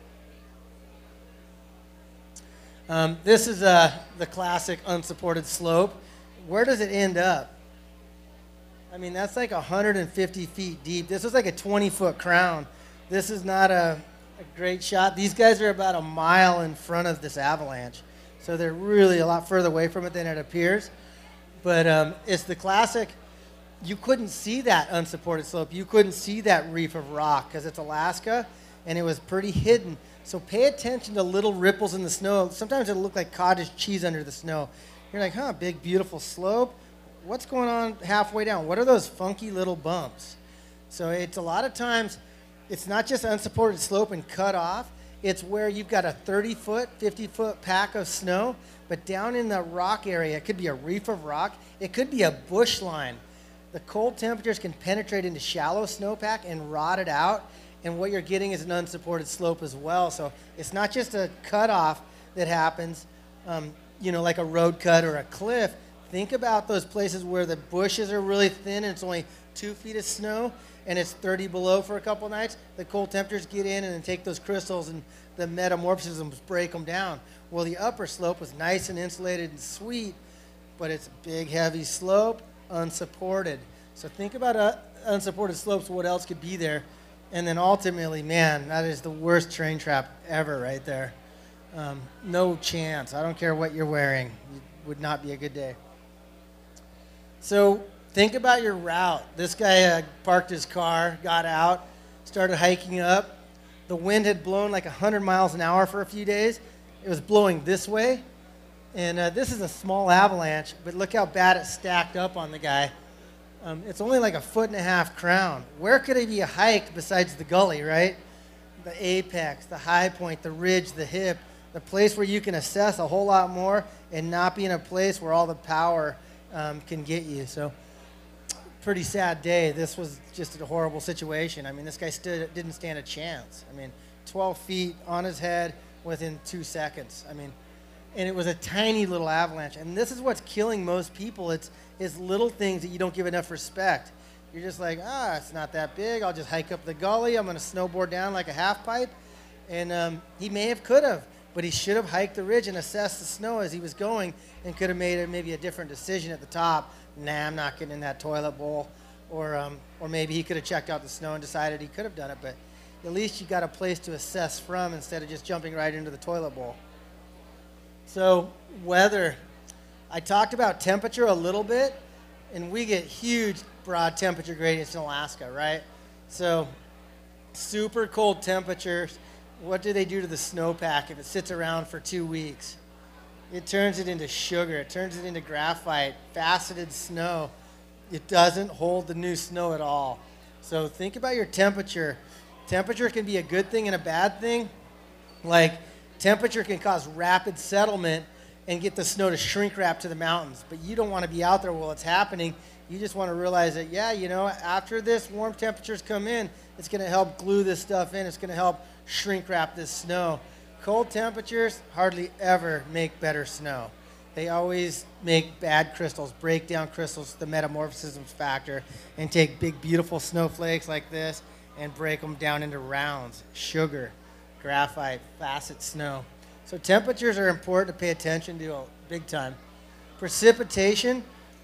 This is the classic unsupported slope. Where does it end up? That's like 150 feet deep. This is like a 20-foot crown. This is not a A great shot. These guys are about a mile in front of this avalanche, so they're really a lot further away from it than it appears. But it's the classic, you couldn't see that unsupported slope. You couldn't see that reef of rock because it's Alaska, and it was pretty hidden. So pay attention to little ripples in the snow. Sometimes it'll look like cottage cheese under the snow. You're like, huh, big, beautiful slope. What's going on halfway down? What are those funky little bumps? So it's a lot of times, it's not just unsupported slope and cut off. It's where you've got a 30-foot, 50-foot pack of snow, but down in the rock area, it could be a reef of rock. It could be a bush line. The cold temperatures can penetrate into shallow snowpack and rot it out, and what you're getting is an unsupported slope as well. So it's not just a cutoff that happens, like a road cut or a cliff. Think about those places where the bushes are really thin and it's only 2 feet of snow and it's 30 below for a couple nights. The cold temperatures get in and then take those crystals and the metamorphisms break them down. Well, the upper slope was nice and insulated and sweet, but it's a big, heavy slope, unsupported. So think about unsupported slopes, what else could be there? And then ultimately, man, that is the worst train trap ever right there. No chance. I don't care what you're wearing. It would not be a good day. So think about your route. This guy parked his car, got out, started hiking up. The wind had blown like 100 miles an hour for a few days. It was blowing this way. And this is a small avalanche, but look how bad it stacked up on the guy. It's only like 1.5 feet crown. Where could it be hiked besides the gully, right? The apex, the high point, the ridge, the hip, the place where you can assess a whole lot more and not be in a place where all the power can get you. So pretty sad day. This was just a horrible situation. I mean, this guy didn't stand a chance. I mean, 12 feet on his head within 2 seconds. I mean, and it was a tiny little avalanche. And this is what's killing most people. It's little things that you don't give enough respect. You're just like, it's not that big. I'll just hike up the gully. I'm going to snowboard down like a half pipe. And he could have, but he should have hiked the ridge and assessed the snow as he was going and could have made maybe a different decision at the top. Nah, I'm not getting in that toilet bowl. Or maybe he could have checked out the snow and decided he could have done it. But at least you got a place to assess from instead of just jumping right into the toilet bowl. So weather. I talked about temperature a little bit, and we get huge broad temperature gradients in Alaska, right? So super cold temperatures. What do they do to the snowpack if it sits around for 2 weeks? It turns it into sugar. It turns it into graphite, faceted snow. It doesn't hold the new snow at all. So think about your temperature. Temperature can be a good thing and a bad thing. Like temperature can cause rapid settlement and get the snow to shrink wrap to the mountains. But you don't want to be out there while it's happening. You just want to realize that, after this warm temperatures come in, it's going to help glue this stuff in. It's going to help shrink wrap this snow. Cold temperatures hardly ever make better snow. They always make bad crystals, break down crystals, the metamorphisms factor, and take big, beautiful snowflakes like this and break them down into rounds, sugar, graphite, facet snow. So temperatures are important to pay attention to big time. Precipitation,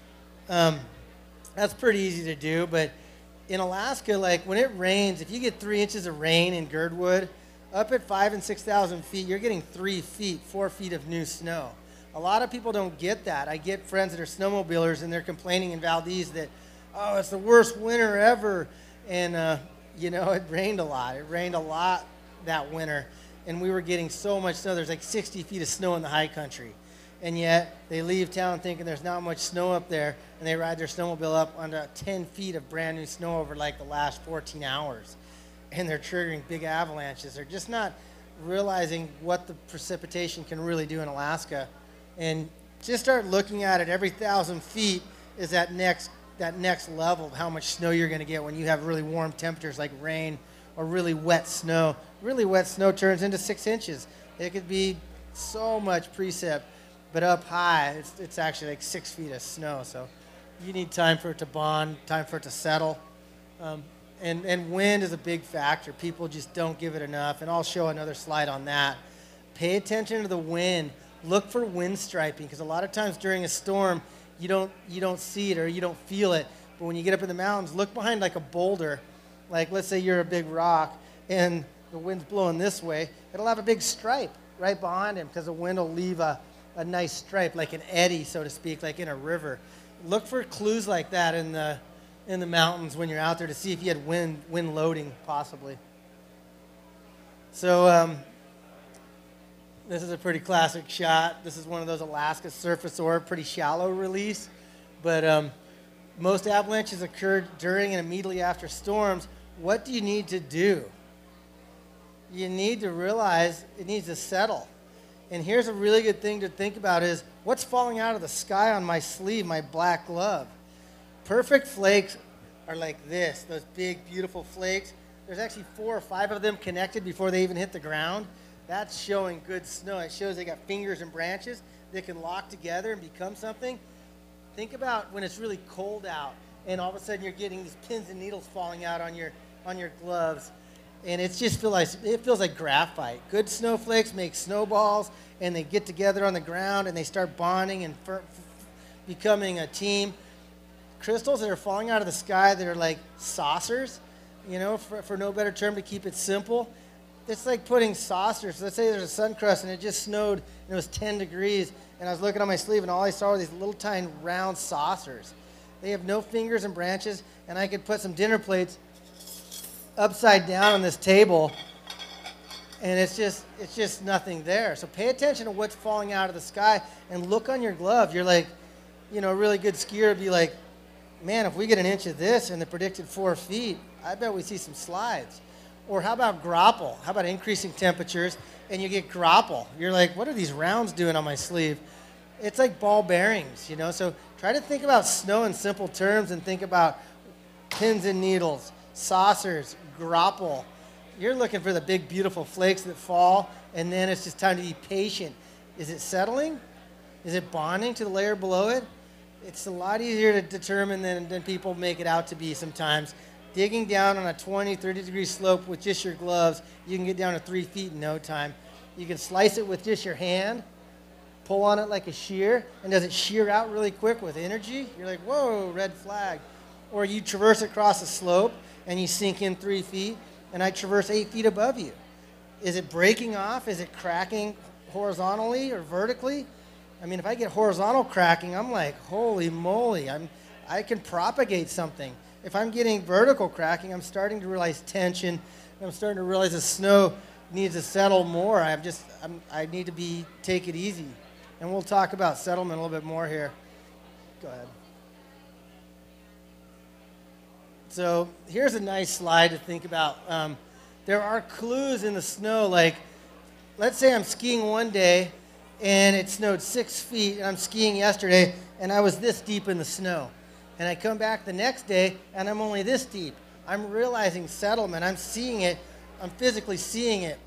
that's pretty easy to do, but in Alaska, like when it rains, if you get 3 inches of rain in Girdwood, up at 5,000 and 6,000 feet, you're getting 3 feet, 4 feet of new snow. A lot of people don't get that. I get friends that are snowmobilers and they're complaining in Valdez that, it's the worst winter ever. And, it rained a lot. It rained a lot that winter. And we were getting so much snow. There's like 60 feet of snow in the high country. And yet they leave town thinking there's not much snow up there, and they ride their snowmobile up onto 10 feet of brand new snow over like the last 14 hours. And they're triggering big avalanches. They're just not realizing what the precipitation can really do in Alaska. And just start looking at it. Every 1,000 feet is that next level of how much snow you're going to get when you have really warm temperatures like rain or really wet snow. Really wet snow turns into 6 inches. It could be so much precip, but up high, it's actually like 6 feet of snow. So you need time for it to bond, time for it to settle. And wind is a big factor. People just don't give it enough, and I'll show another slide on that. Pay attention to the wind. Look for wind striping, because a lot of times during a storm, you don't see it or you don't feel it. But when you get up in the mountains, look behind like a boulder. Like let's say you're a big rock, and the wind's blowing this way, it'll have a big stripe right behind him because the wind will leave a nice stripe, like an eddy, so to speak, like in a river. Look for clues like that in the mountains when you're out there to see if you had wind loading, possibly. So this is a pretty classic shot. This is one of those Alaska surface orb, pretty shallow release. But most avalanches occur during and immediately after storms. What do you need to do? You need to realize it needs to settle. And here's a really good thing to think about is, what's falling out of the sky on my sleeve, my black glove? Perfect flakes are like this, those big, beautiful flakes. There's actually 4 or 5 of them connected before they even hit the ground. That's showing good snow. It shows they got fingers and branches that can lock together and become something. Think about when it's really cold out and all of a sudden you're getting these pins and needles falling out on your gloves. And it feels like graphite. Good snowflakes make snowballs, and they get together on the ground and they start bonding and becoming a team. Crystals that are falling out of the sky that are like saucers, for no better term to keep it simple. It's like putting saucers. Let's say there's a sun crust and it just snowed and it was 10 degrees, and I was looking on my sleeve and all I saw were these little tiny round saucers. They have no fingers and branches, and I could put some dinner plates upside down on this table, and it's just nothing there. So pay attention to what's falling out of the sky and look on your glove. You're like, a really good skier would be like, man, if we get an inch of this in the predicted 4 feet, I bet we see some slides. Or how about grapple? How about increasing temperatures and you get grapple? You're like, what are these rounds doing on my sleeve? It's like ball bearings, So try to think about snow in simple terms and think about pins and needles, saucers, grapple. You're looking for the big, beautiful flakes that fall, and then it's just time to be patient. Is it settling? Is it bonding to the layer below it? It's a lot easier to determine than people make it out to be sometimes. Digging down on a 20, 30-degree slope with just your gloves, you can get down to 3 feet in no time. You can slice it with just your hand, pull on it like a shear, and does it shear out really quick with energy? You're like, whoa, red flag. Or you traverse across a slope, and you sink in 3 feet, and I traverse 8 feet above you. Is it breaking off? Is it cracking horizontally or vertically? I mean, if I get horizontal cracking, I'm like, holy moly, I can propagate something. If I'm getting vertical cracking, I'm starting to realize tension. I'm starting to realize the snow needs to settle more. I need to take it easy. And we'll talk about settlement a little bit more here. Go ahead. So here's a nice slide to think about. There are clues in the snow, like let's say I'm skiing one day and it snowed 6 feet, and I'm skiing yesterday and I was this deep in the snow. And I come back the next day and I'm only this deep. I'm realizing settlement. I'm seeing it. I'm physically seeing it.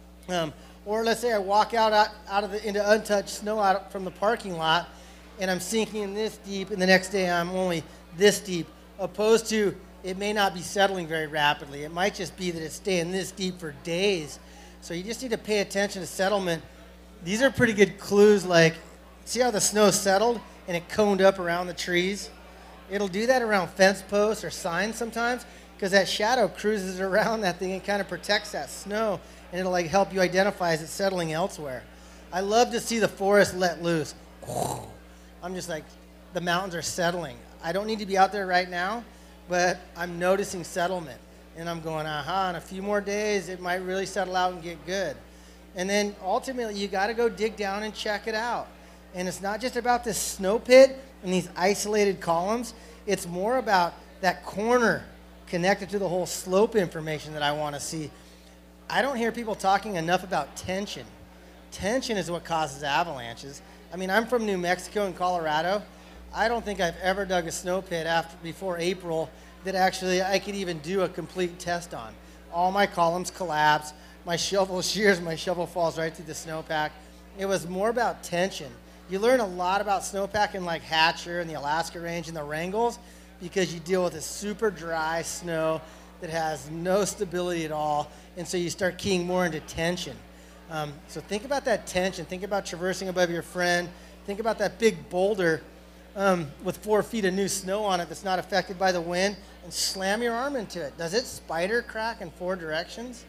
Or let's say I walk into untouched snow out from the parking lot and I'm sinking in this deep, and the next day I'm only this deep, opposed to it may not be settling very rapidly. It might just be that it's staying this deep for days. So you just need to pay attention to settlement. These are pretty good clues, like see how the snow settled and it coned up around the trees? It'll do that around fence posts or signs sometimes because that shadow cruises around that thing and kind of protects that snow, and it'll like help you identify as it's settling elsewhere. I love to see the forest let loose. I'm just like, the mountains are settling. I don't need to be out there right now, but I'm noticing settlement. And I'm going, in a few more days, it might really settle out and get good. And then ultimately, you got to go dig down and check it out. And it's not just about this snow pit and these isolated columns. It's more about that corner connected to the whole slope information that I want to see. I don't hear people talking enough about tension. Tension is what causes avalanches. I mean, I'm from New Mexico and Colorado. I don't think I've ever dug a snow pit before April that actually I could even do a complete test on. All my columns collapse. My shovel shears, my shovel falls right through the snowpack. It was more about tension. You learn a lot about snowpack in like Hatcher and the Alaska Range and the Wrangels because you deal with a super dry snow that has no stability at all, and so you start keying more into tension. So think about that tension. Think about traversing above your friend. Think about that big boulder with 4 feet of new snow on it that's not affected by the wind, and slam your arm into it. Does it spider crack in 4 directions?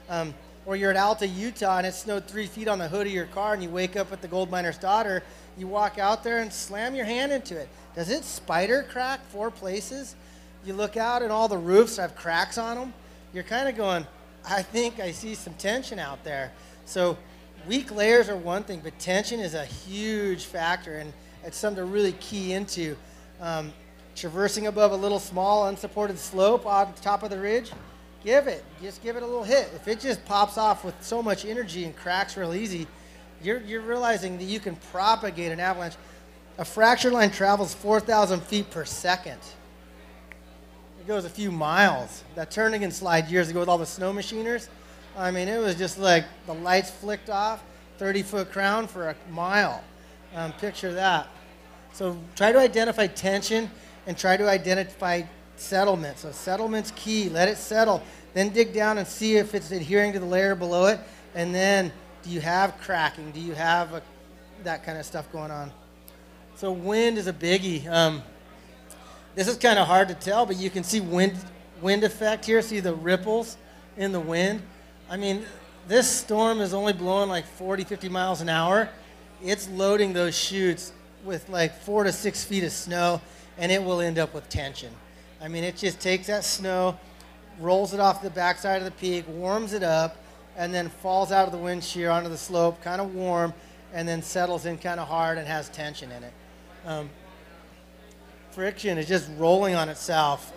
Or you're at Alta, Utah, and it snowed 3 feet on the hood of your car, and you wake up at the Gold Miner's Daughter, you walk out there and slam your hand into it. Does it spider crack 4 places? You look out and all the roofs have cracks on them. You're kind of going, I think I see some tension out there. So weak layers are one thing, but tension is a huge factor, and it's something to really key into. Traversing above a little small unsupported slope on the top of the ridge, just give it a little hit. If it just pops off with so much energy and cracks real easy, you're realizing that you can propagate an avalanche. A fracture line travels 4,000 feet per second. It goes a few miles. That Turnagain slide years ago with all the snow machiners, I mean, it was just like the lights flicked off, 30-foot crown for a mile. Picture that. So try to identify tension and try to identify settlement. So settlement's key. Let it settle. Then dig down and see if it's adhering to the layer below it. And then, do you have cracking? Do you have that kind of stuff going on? So wind is a biggie. This is kind of hard to tell, but you can see wind effect here. See the ripples in the wind? I mean, this storm is only blowing like 40, 50 miles an hour. It's loading those chutes with like 4 to 6 feet of snow, and it will end up with tension. I mean, it just takes that snow, rolls it off the backside of the peak, warms it up, and then falls out of the wind shear onto the slope, kind of warm, and then settles in kind of hard and has tension in it. Friction is just rolling on itself.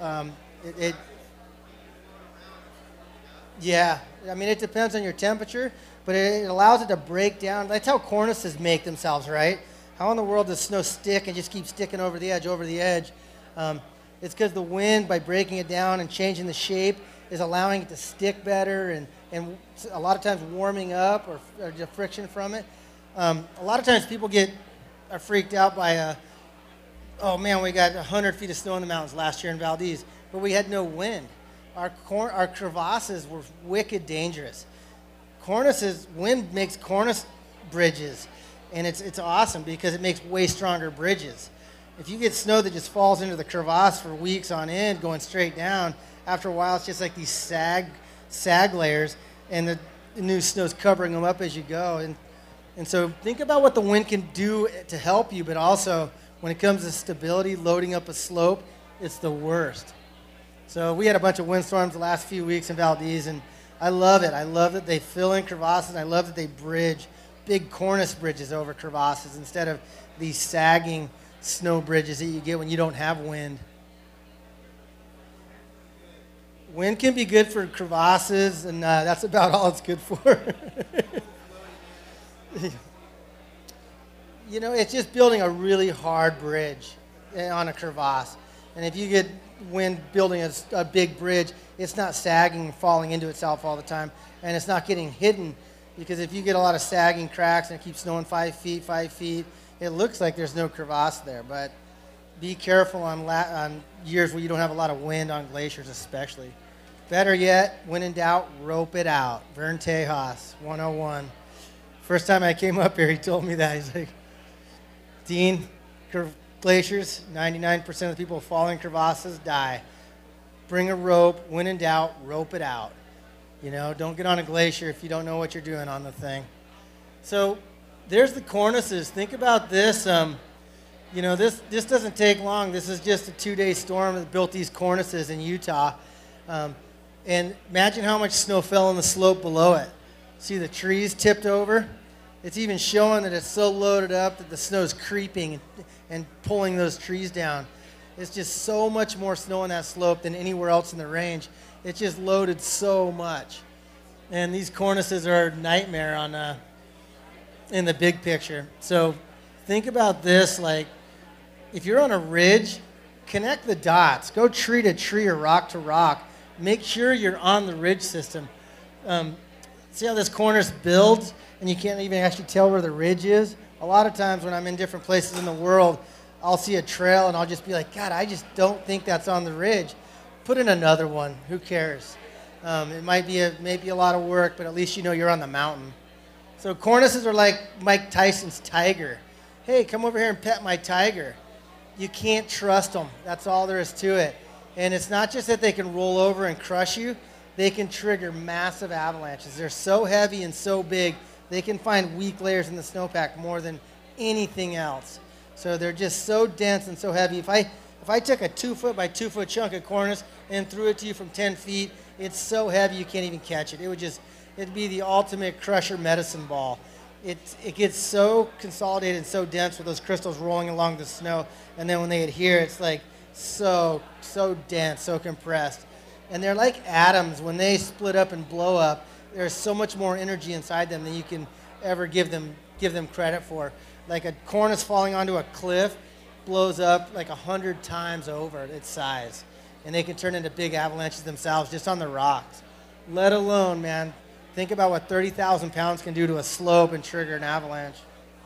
Yeah, I mean, it depends on your temperature, but it allows it to break down. That's how cornices make themselves, right? How in the world does snow stick and just keep sticking over the edge? It's because the wind, by breaking it down and changing the shape, is allowing it to stick better and a lot of times warming up or the friction from it. A lot of times people are freaked out by, oh man, we got 100 feet of snow in the mountains last year in Valdez, but we had no wind. Our crevasses were wicked dangerous. Wind makes cornice bridges, and it's awesome because it makes way stronger bridges. If you get snow that just falls into the crevasse for weeks on end, going straight down, after a while it's just like these sag layers, and the new snow's covering them up as you go. And so think about what the wind can do to help you, but also when it comes to stability, loading up a slope, it's the worst. So we had a bunch of windstorms the last few weeks in Valdez, and I love it. I love that they fill in crevasses, and I love that they bridge big cornice bridges over crevasses instead of these sagging snow bridges that you get when you don't have wind. Wind can be good for crevasses, and that's about all it's good for. You know, it's just building a really hard bridge on a crevasse. And if you get wind building a big bridge, it's not sagging and falling into itself all the time, and it's not getting hidden, because if you get a lot of sagging cracks and it keeps snowing 5 feet, it looks like there's no crevasse there. But be careful on years where you don't have a lot of wind, on glaciers especially. Better yet, when in doubt, rope it out. Vern Tejas, 101. First time I came up here, he told me that. He's like, Dean, glaciers, 99% of the people falling crevasses die. Bring a rope. When in doubt, rope it out. You know, don't get on a glacier if you don't know what you're doing on the thing. So there's the cornices. Think about this. You know, this doesn't take long. This is just a 2-day storm that built these cornices in Utah. And imagine how much snow fell on the slope below it. See the trees tipped over? It's even showing that it's so loaded up that the snow's creeping and pulling those trees down. It's just so much more snow on that slope than anywhere else in the range. It's just loaded so much. And these cornices are a nightmare in the big picture. So think about this, like if you're on a ridge, connect the dots. Go tree to tree or rock to rock. Make sure you're on the ridge system. See how this cornice builds and you can't even actually tell where the ridge is? A lot of times when I'm in different places in the world, I'll see a trail and I'll just be like, God, I just don't think that's on the ridge. Put in another one. Who cares? It might be a lot of work, but at least you know you're on the mountain. So cornices are like Mike Tyson's tiger. Hey, come over here and pet my tiger. You can't trust them. That's all there is to it. And it's not just that they can roll over and crush you. they can trigger massive avalanches. They're so heavy and so big, they can find weak layers in the snowpack more than anything else. So they're just so dense and so heavy. If I took a 2 foot by 2 foot chunk of cornice and threw it to you from 10 feet, it's so heavy you can't even catch it. It'd be the ultimate crusher medicine ball. It gets so consolidated and so dense with those crystals rolling along the snow, and then when they adhere, it's like so dense, so compressed. And they're like atoms. When they split up and blow up, there's so much more energy inside them than you can ever give them credit for. Like a cornice falling onto a cliff blows up like 100 times over its size, and they can turn into big avalanches themselves just on the rocks. Let alone, man, think about what 30,000 pounds can do to a slope and trigger an avalanche.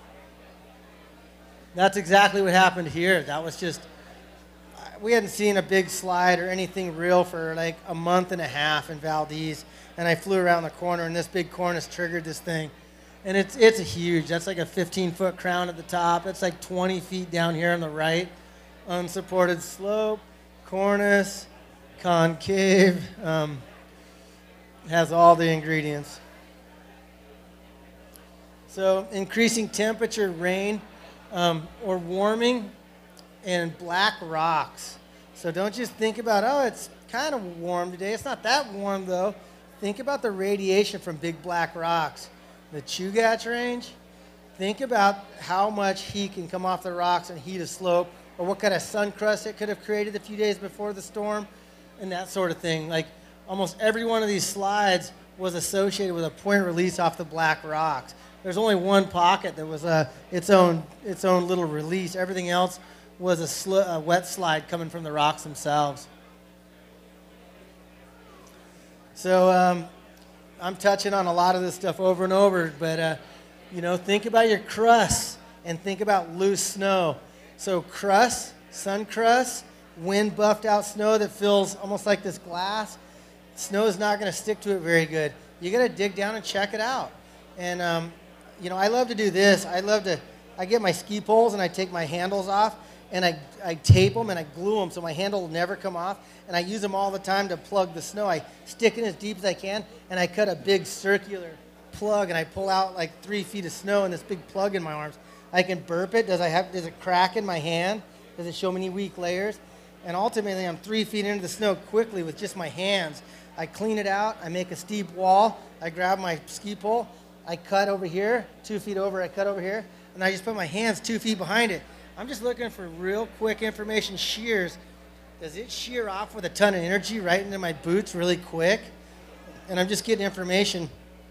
That's exactly what happened here. That was just, we hadn't seen a big slide or anything real for like a month and a half in Valdez, and I flew around the corner, and this big cornice triggered this thing. And it's a huge, that's like a 15-foot crown at the top. That's like 20 feet down here on the right. Unsupported slope, cornice, concave, has all the ingredients. So increasing temperature, rain, or warming, and black rocks. So don't just think about, oh, it's kind of warm today. It's not that warm, though. Think about the radiation from big black rocks. The Chugach Range, think about how much heat can come off the rocks and heat a slope, or what kind of sun crust it could have created a few days before the storm, and that sort of thing. Like almost every one of these slides was associated with a point release off the black rocks. There's only one pocket that was its own little release. Everything else was a wet slide coming from the rocks themselves. So I'm touching on a lot of this stuff over and over, but think about your crust and think about loose snow. So crust, sun crust, wind buffed out snow that feels almost like this glass, snow is not going to stick to it very good. You got to dig down and check it out. And I love to do this. I get my ski poles and I take my handles off, and I tape them and I glue them so my handle will never come off, and I use them all the time to plug the snow. I stick in as deep as I can, and I cut a big circular plug, and I pull out like 3 feet of snow in this big plug in my arms. I can burp it. Does it crack in my hand? Does it show many weak layers? And ultimately, I'm 3 feet into the snow quickly with just my hands. I clean it out. I make a steep wall. I grab my ski pole. I cut over here, 2 feet over. I cut over here, and I just put my hands 2 feet behind it. I'm just looking for real quick information. Shears. Does it shear off with a ton of energy right into my boots really quick? And I'm just getting information.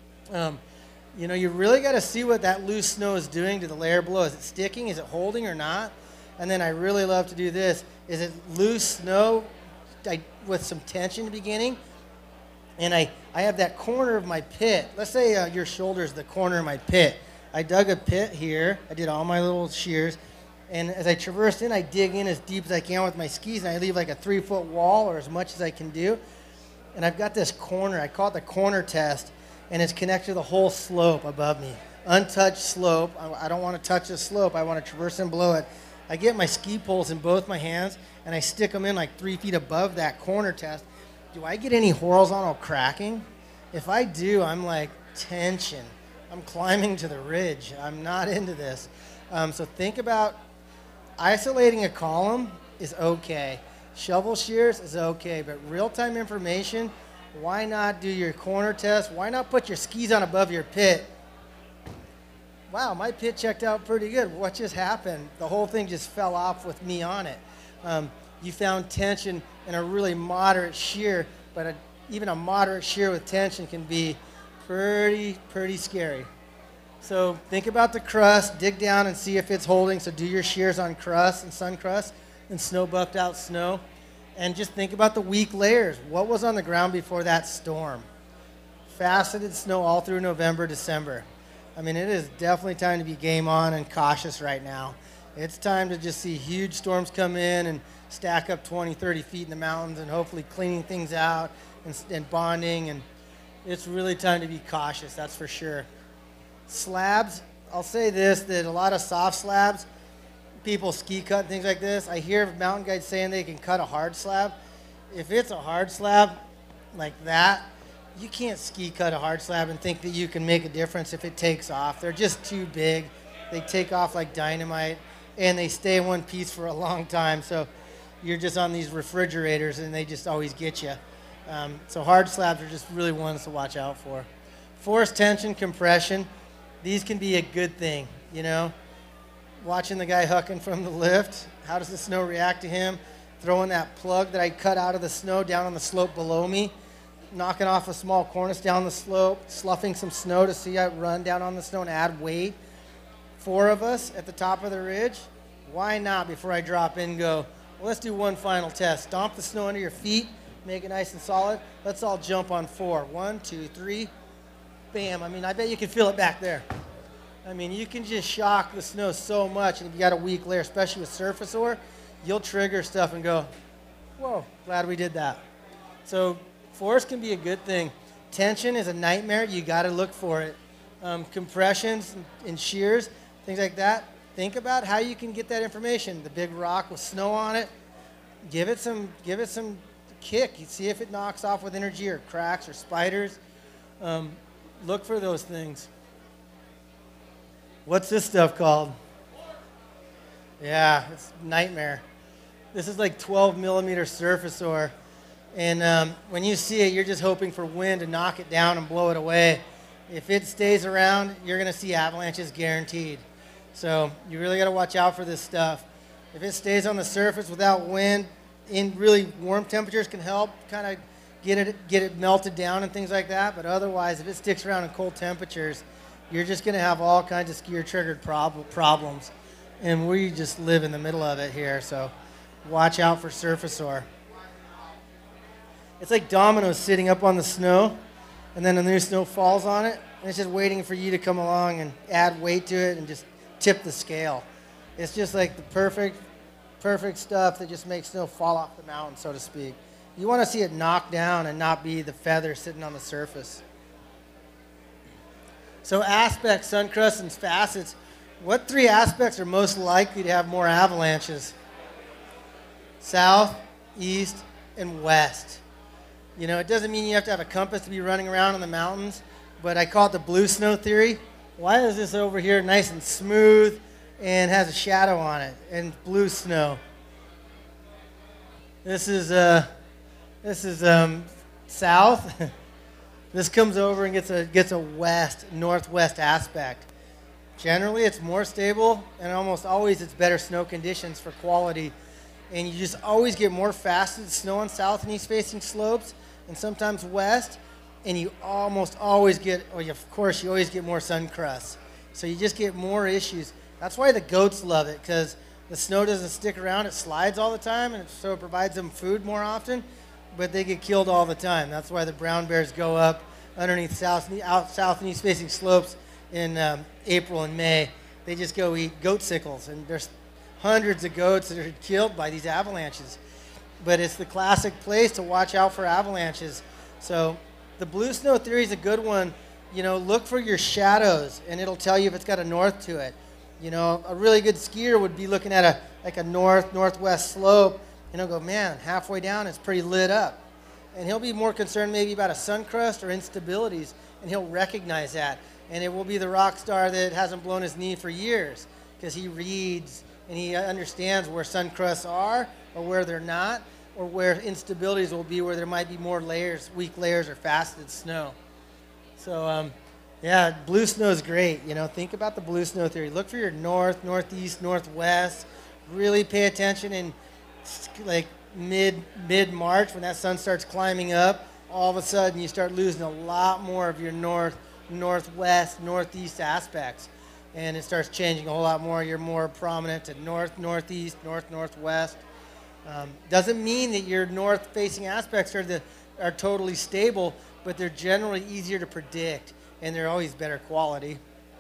You really got to see what that loose snow is doing to the layer below. Is it sticking? Is it holding or not? And then I really love to do this. Is it loose snow with some tension in the beginning? And I have that corner of my pit. Let's say your shoulder is the corner of my pit. I dug a pit here. I did all my little shears. And as I traverse in, I dig in as deep as I can with my skis, and I leave like a 3-foot wall or as much as I can do. And I've got this corner. I call it the corner test, and it's connected to the whole slope above me. Untouched slope. I don't want to touch the slope. I want to traverse in below it. I get my ski poles in both my hands, and I stick them in like 3 feet above that corner test. Do I get any horizontal cracking? If I do, I'm like, tension. I'm climbing to the ridge. I'm not into this. So think about isolating a column is okay. Shovel shears is okay, but real-time information, why not do your corner test? Why not put your skis on above your pit? Wow, my pit checked out pretty good. What just happened? The whole thing just fell off with me on it. You found tension in a really moderate shear, but even a moderate shear with tension can be pretty scary. So think about the crust, dig down and see if it's holding. So do your shears on crust and sun crust and snow buffed out snow. And just think about the weak layers. What was on the ground before that storm? Faceted snow all through November, December. I mean, it is definitely time to be game on and cautious right now. It's time to just see huge storms come in and stack up 20, 30 feet in the mountains, and hopefully cleaning things out and bonding. And it's really time to be cautious, that's for sure. Slabs, I'll say this, that a lot of soft slabs, people ski cut things like this. I hear mountain guides saying they can cut a hard slab. If it's a hard slab, like that, you can't ski cut a hard slab and think that you can make a difference if it takes off. They're just too big. They take off like dynamite, and they stay in one piece for a long time. So you're just on these refrigerators, and they just always get you. So hard slabs are just really ones to watch out for. Force tension, compression, these can be a good thing, you know. Watching the guy hucking from the lift, how does the snow react to him? Throwing that plug that I cut out of the snow down on the slope below me, knocking off a small cornice down the slope, sloughing some snow to see I run down on the snow and add weight. 4 of us at the top of the ridge, why not before I drop in go, well, let's do one final test. Stomp the snow under your feet, make it nice and solid. Let's all jump on 4. 1, 2, 3, bam. I mean, I bet you can feel it back there. I mean, you can just shock the snow so much, and if you got a weak layer, especially with surface ore, you'll trigger stuff and go, whoa, glad we did that. So force can be a good thing. Tension is a nightmare. You got to look for it. Compressions and shears, things like that. Think about how you can get that information. The big rock with snow on it, give it some kick. You see if it knocks off with energy or cracks or spiders. Look for those things. What's this stuff called? Yeah, it's a nightmare. This is like 12 millimeter surface ore. And when you see it, you're just hoping for wind to knock it down and blow it away. If it stays around, you're going to see avalanches guaranteed. So you really got to watch out for this stuff. If it stays on the surface without wind, in really warm temperatures can help kind of get it melted down and things like that. But otherwise, if it sticks around in cold temperatures, you're just going to have all kinds of skier-triggered problems. And we just live in the middle of it here, so watch out for surface ore. It's like dominoes sitting up on the snow, and then the new snow falls on it, and it's just waiting for you to come along and add weight to it and just tip the scale. It's just like the perfect stuff that just makes snow fall off the mountain, so to speak. You want to see it knocked down and not be the feather sitting on the surface. So aspects, sun crust, and facets. What 3 aspects are most likely to have more avalanches? South, east, and west. You know, it doesn't mean you have to have a compass to be running around in the mountains, but I call it the blue snow theory. Why is this over here nice and smooth and has a shadow on it and blue snow? This is south. This comes over and gets a northwest aspect. Generally, it's more stable, and almost always it's better snow conditions for quality. And you just always get more faceted snow on south and east facing slopes, and sometimes west. And you almost always get, of course, you always get more sun crust. So you just get more issues. That's why the goats love it, because the snow doesn't stick around. It slides all the time, and so it provides them food more often. But they get killed all the time. That's why the brown bears go up underneath south and east facing slopes in April and May. They just go eat goat sickles, and there's hundreds of goats that are killed by these avalanches. But it's the classic place to watch out for avalanches. So the blue snow theory is a good one. You know, look for your shadows, and it'll tell you if it's got a north to it. You know, a really good skier would be looking at a northwest slope, and he'll go, man, halfway down it's pretty lit up. And he'll be more concerned maybe about a sun crust or instabilities, and he'll recognize that. And it will be the rock star that hasn't blown his knee for years, because he reads and he understands where sun crusts are or where they're not, or where instabilities will be where there might be more layers, weak layers or faceted snow. So yeah, blue snow is great. You know, think about the blue snow theory. Look for your north, northeast, northwest. Really pay attention in like mid-March when that sun starts climbing up. All of a sudden you start losing a lot more of your north, northwest, northeast aspects, and it starts changing a whole lot more. You're more prominent to north, northeast, north, northwest. Doesn't mean that your north-facing aspects are totally stable, but they're generally easier to predict, and they're always better quality.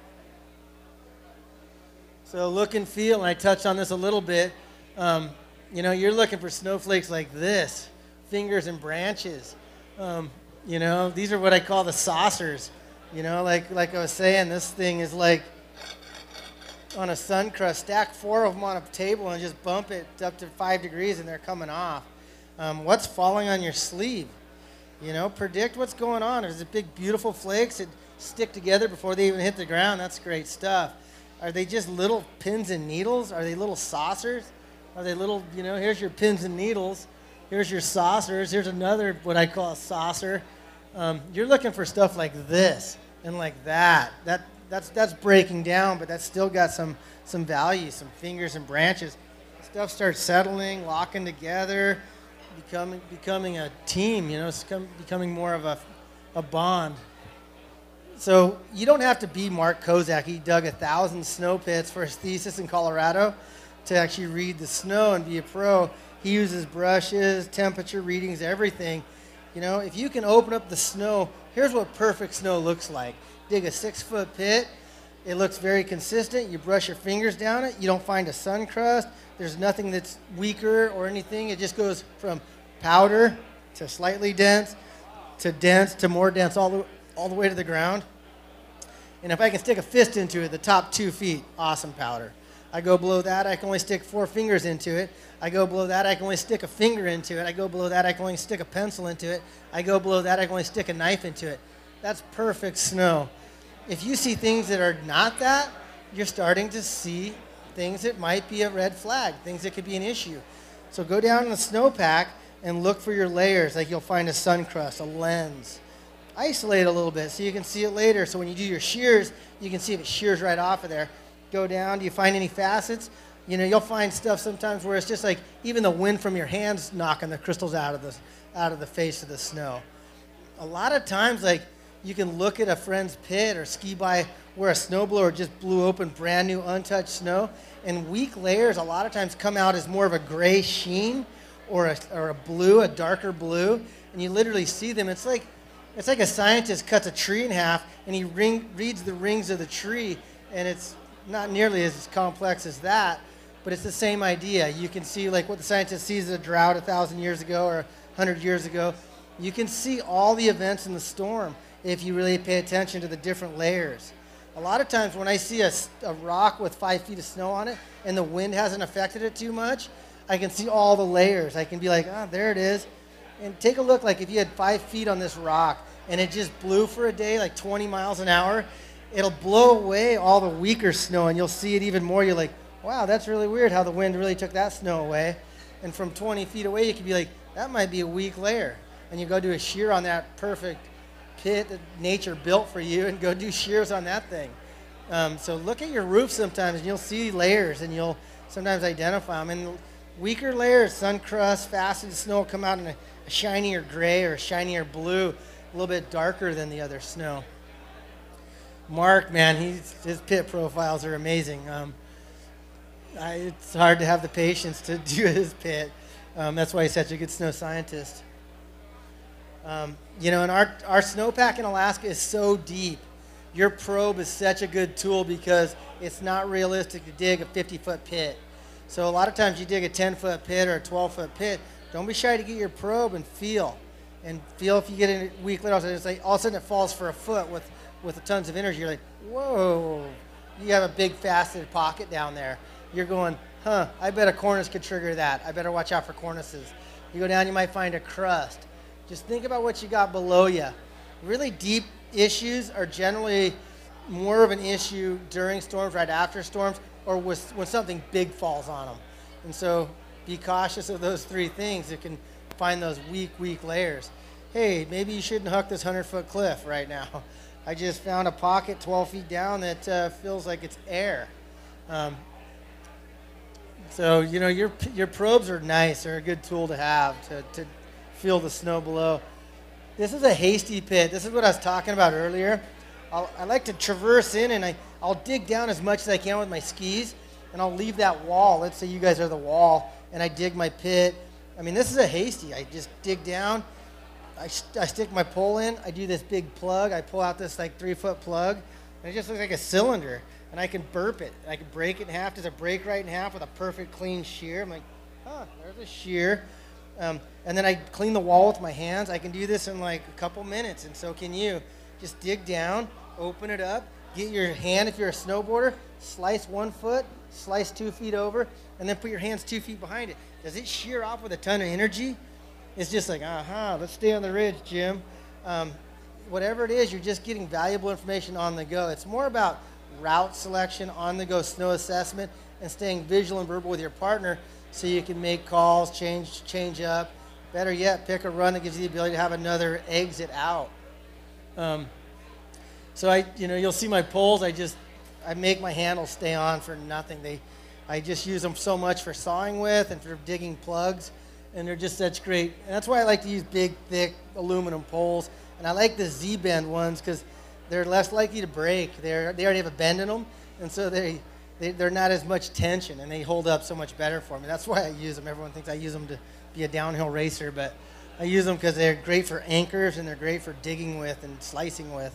So look and feel, and I touched on this a little bit. You know, you're looking for snowflakes like this, fingers and branches. You know, these are what I call the saucers. You know, like I was saying, this thing is like on a sun crust. Stack 4 of them on a table and just bump it up to 5 degrees and they're coming off. What's falling on your sleeve? You know, predict what's going on. Is it big, beautiful flakes that stick together before they even hit the ground? That's great stuff. Are they just little pins and needles? Are they little saucers? Are they little, you know, here's your pins and needles. Here's your saucers. Here's another, what I call a saucer. You're looking for stuff like this and like that. That's breaking down, but that's still got some value, some fingers and branches. Stuff starts settling, locking together, becoming a team, you know, it's becoming more of a bond. So you don't have to be Mark Kozak. He dug 1,000 snow pits for his thesis in Colorado to actually read the snow and be a pro. He uses brushes, temperature readings, everything. You know, if you can open up the snow, here's what perfect snow looks like. Dig a 6-foot pit. It looks very consistent. You brush your fingers down it. You don't find a sun crust. There's nothing that's weaker or anything. It just goes from powder to slightly dense to more dense all the way to the ground. And if I can stick a fist into it, the top 2 feet, awesome powder. I go below that, I can only stick 4 fingers into it. I go below that, I can only stick a finger into it. I go below that, I can only stick a pencil into it. I go below that, I can only stick a knife into it. That's perfect snow. If you see things that are not that, you're starting to see things that might be a red flag, things that could be an issue. So go down in the snowpack and look for your layers, like you'll find a sun crust, a lens. Isolate a little bit so you can see it later. So when you do your shears, you can see if it shears right off of there. Go down, do you find any facets? You know, you'll find stuff sometimes where it's just like even the wind from your hands knocking the crystals out of the face of the snow. A lot of times, like, you can look at a friend's pit or ski by where a snowblower just blew open brand new untouched snow, and weak layers a lot of times come out as more of a gray sheen or a blue, a darker blue, and you literally see them. It's like a scientist cuts a tree in half and he reads the rings of the tree, and it's not nearly as complex as that, but it's the same idea. You can see like what the scientist sees a drought 1,000 years ago or 100 years ago. You can see all the events in the storm if you really pay attention to the different layers. A lot of times when I see a rock with 5 feet of snow on it and the wind hasn't affected it too much, I can see all the layers. I can be like, oh, there it is. And take a look, like if you had 5 feet on this rock and it just blew for a day, like 20 miles an hour, it'll blow away all the weaker snow and you'll see it even more. You're like, wow, that's really weird how the wind really took that snow away. And from 20 feet away, you could be like, that might be a weak layer. And you go do a shear on that perfect pit that nature built for you and go do shears on that thing. So look at your roof sometimes and you'll see layers and you'll sometimes identify them. And weaker layers, sun crust, faceted snow will come out in a shinier gray or a shinier blue, a little bit darker than the other snow. Mark, man, his pit profiles are amazing. It's hard to have the patience to do his pit. That's why he's such a good snow scientist. You know, and our snowpack in Alaska is so deep. Your probe is such a good tool because it's not realistic to dig a 50-foot pit. So a lot of times you dig a 10-foot pit or a 12-foot pit, don't be shy to get your probe and feel. And feel if you get a weak layer. It's like all of a sudden it falls for a foot with tons of energy. You're like, whoa, you have a big faceted pocket down there. You're going, huh, I bet a cornice could trigger that. I better watch out for cornices. You go down, you might find a crust. Just think about what you got below you. Really deep issues are generally more of an issue during storms, right after storms, or when something big falls on them. And so be cautious of those 3 things. You can find those weak layers. Hey, maybe you shouldn't huck this 100-foot cliff right now. I just found a pocket 12 feet down that feels like it's air. So, you know, your probes are nice. They're a good tool to have to feel the snow below. This is a hasty pit. This is what I was talking about earlier. I like to traverse in and I'll dig down as much as I can with my skis and I'll leave that wall. Let's say you guys are the wall and I dig my pit. I mean, this is a hasty. I just dig down. I stick my pole in. I do this big plug. I pull out this like 3-foot plug and it just looks like a cylinder. And I can burp it. I can break it in half. Does it break right in half with a perfect clean shear? I'm like, huh, there's a shear. And then I clean the wall with my hands. I can do this in like a couple minutes, and so can you. Just dig down, open it up, get your hand, if you're a snowboarder, slice 1 foot, slice 2 feet over, and then put your hands 2 feet behind it. Does it shear off with a ton of energy? It's just like, let's stay on the ridge, Jim. Whatever it is, you're just getting valuable information on the go. It's more about route selection, on-the-go snow assessment, and staying visual and verbal with your partner so you can make calls, change up. Better yet, pick a run that gives you the ability to have another exit out. So you'll see my poles. I make my handles stay on for nothing. I just use them so much for sawing with and for digging plugs, and they're just such great. And that's why I like to use big, thick aluminum poles. And I like the Z-bend ones because they're less likely to break. They already have a bend in them, and so they're not as much tension, and they hold up so much better for me. That's why I use them. Everyone thinks I use them to be a downhill racer, but I use them because they're great for anchors and they're great for digging with and slicing with.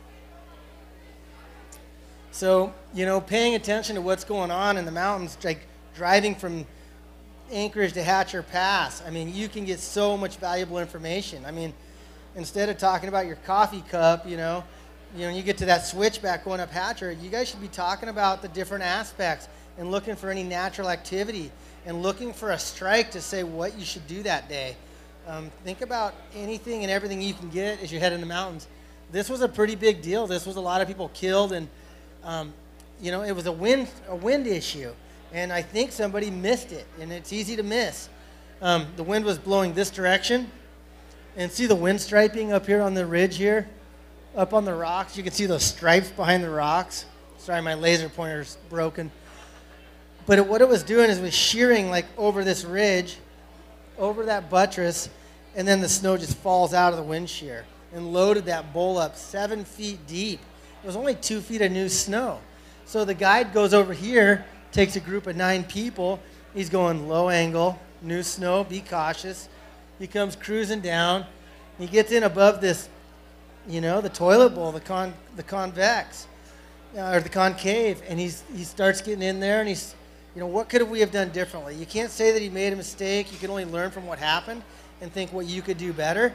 So, paying attention to what's going on in the mountains, like driving from Anchorage to Hatcher Pass, you can get so much valuable information. Instead of talking about your coffee cup, you get to that switchback going up Hatcher, you guys should be talking about the different aspects and looking for any natural activity and looking for a strike to say what you should do that day. Think about anything and everything you can get as you head in the mountains. This was a pretty big deal. This was a lot of people killed, and it was a wind issue, and I think somebody missed it, and it's easy to miss. The wind was blowing this direction, and see the wind striping up here on the ridge here, up on the rocks. You can see those stripes behind the rocks. Sorry, my laser pointer's broken. But what it was doing is it was shearing like over this ridge, over that buttress, and then the snow just falls out of the wind shear and loaded that bowl up 7 feet deep. It was only 2 feet of new snow. So the guide goes over here, takes a group of 9 people. He's going low angle, new snow, be cautious. He comes cruising down. He gets in above this, the toilet bowl, the convex, or the concave, and he starts getting in there, and he's, what could we have done differently? You can't say that he made a mistake. You can only learn from what happened and think what you could do better.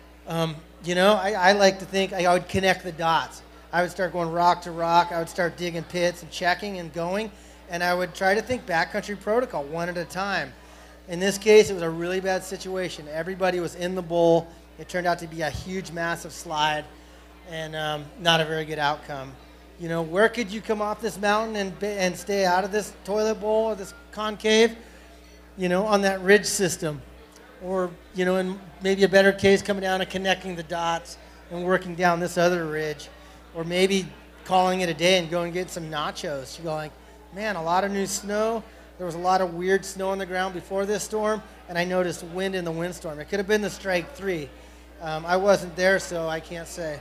I like to think I would connect the dots. I would start going rock to rock. I would start digging pits and checking and going, and I would try to think backcountry protocol one at a time. In this case, it was a really bad situation. Everybody was in the bowl. It turned out to be a huge, massive slide, and not a very good outcome. Where could you come off this mountain and stay out of this toilet bowl or this concave? On that ridge system. Or, in maybe a better case, coming down and connecting the dots and working down this other ridge. Or maybe calling it a day and going and get some nachos. You're going, man, a lot of new snow. There was a lot of weird snow on the ground before this storm, and I noticed wind in the windstorm. It could have been the strike 3. I wasn't there, so I can't say.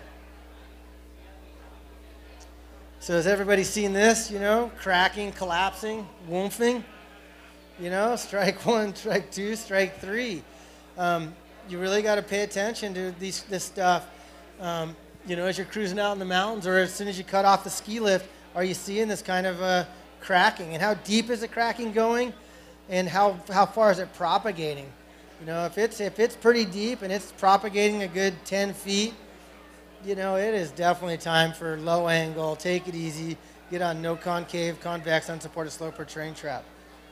So has everybody seen this, cracking, collapsing, woofing? Strike 1, strike 2, strike 3. You really got to pay attention to this stuff. As you're cruising out in the mountains, or as soon as you cut off the ski lift, are you seeing this kind of cracking? And how deep is the cracking going? And how far is it propagating? If it's pretty deep and it's propagating a good 10 feet, it is definitely time for low angle, take it easy, get on no concave, convex, unsupported slope or terrain trap.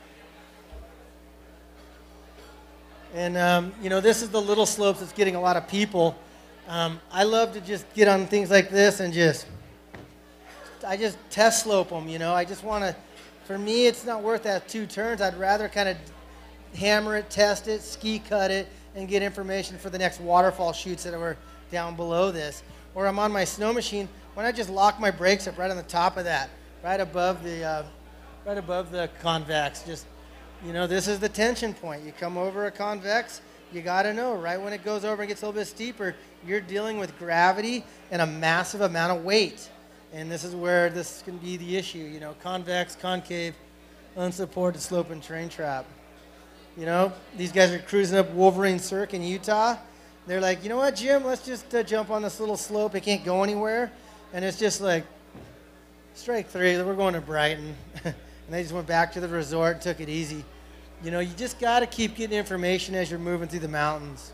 And, this is the little slopes that's getting a lot of people. I love to just get on things like this and I just test slope them, I just want to, for me, it's not worth that 2 turns. I'd rather kind of hammer it, test it, ski cut it, and get information for the next waterfall chutes that are down below this. Or I'm on my snow machine, why not just lock my brakes up right on the top of that, right above the convex. Just, this is the tension point. You come over a convex, you got to know right when it goes over and gets a little bit steeper, you're dealing with gravity and a massive amount of weight. And this is where this can be the issue, convex, concave, unsupported slope and terrain trap. These guys are cruising up Wolverine Cirque in Utah. They're like, you know what, Jim, let's just jump on this little slope. It can't go anywhere. And it's just like, strike 3, we're going to Brighton. And they just went back to the resort and took it easy. You just got to keep getting information as you're moving through the mountains.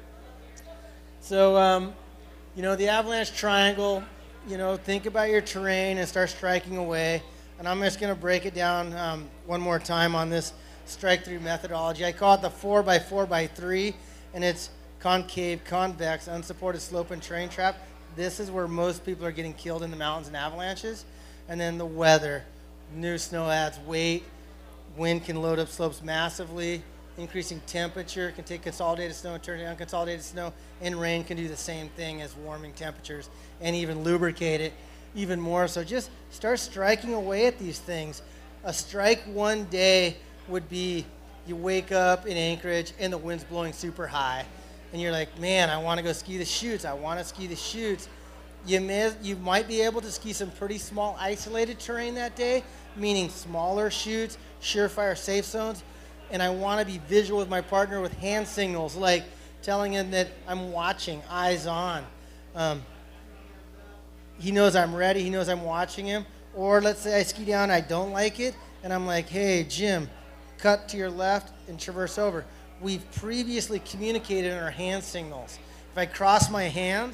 So, the avalanche triangle, think about your terrain and start striking away. And I'm just going to break it down one more time on this strike 3 methodology. I call it the 4x4x3. and it's concave, convex, unsupported slope and terrain trap. This is where most people are getting killed in the mountains and avalanches. And then the weather. New snow adds weight. Wind can load up slopes massively. Increasing temperature can take consolidated snow and turn it into unconsolidated snow. And rain can do the same thing as warming temperatures and even lubricate it even more. So just start striking away at these things. A strike one day would be you wake up in Anchorage and the wind's blowing super high. And you're like, man, I want to go ski the chutes. I want to ski the chutes. You might be able to ski some pretty small isolated terrain that day, meaning smaller chutes, surefire safe zones. And I want to be visual with my partner with hand signals, like telling him that I'm watching, eyes on. He knows I'm ready. He knows I'm watching him. Or let's say I ski down and I don't like it, and I'm like, hey, Jim, cut to your left and traverse over. We've previously communicated in our hand signals. If I cross my hand,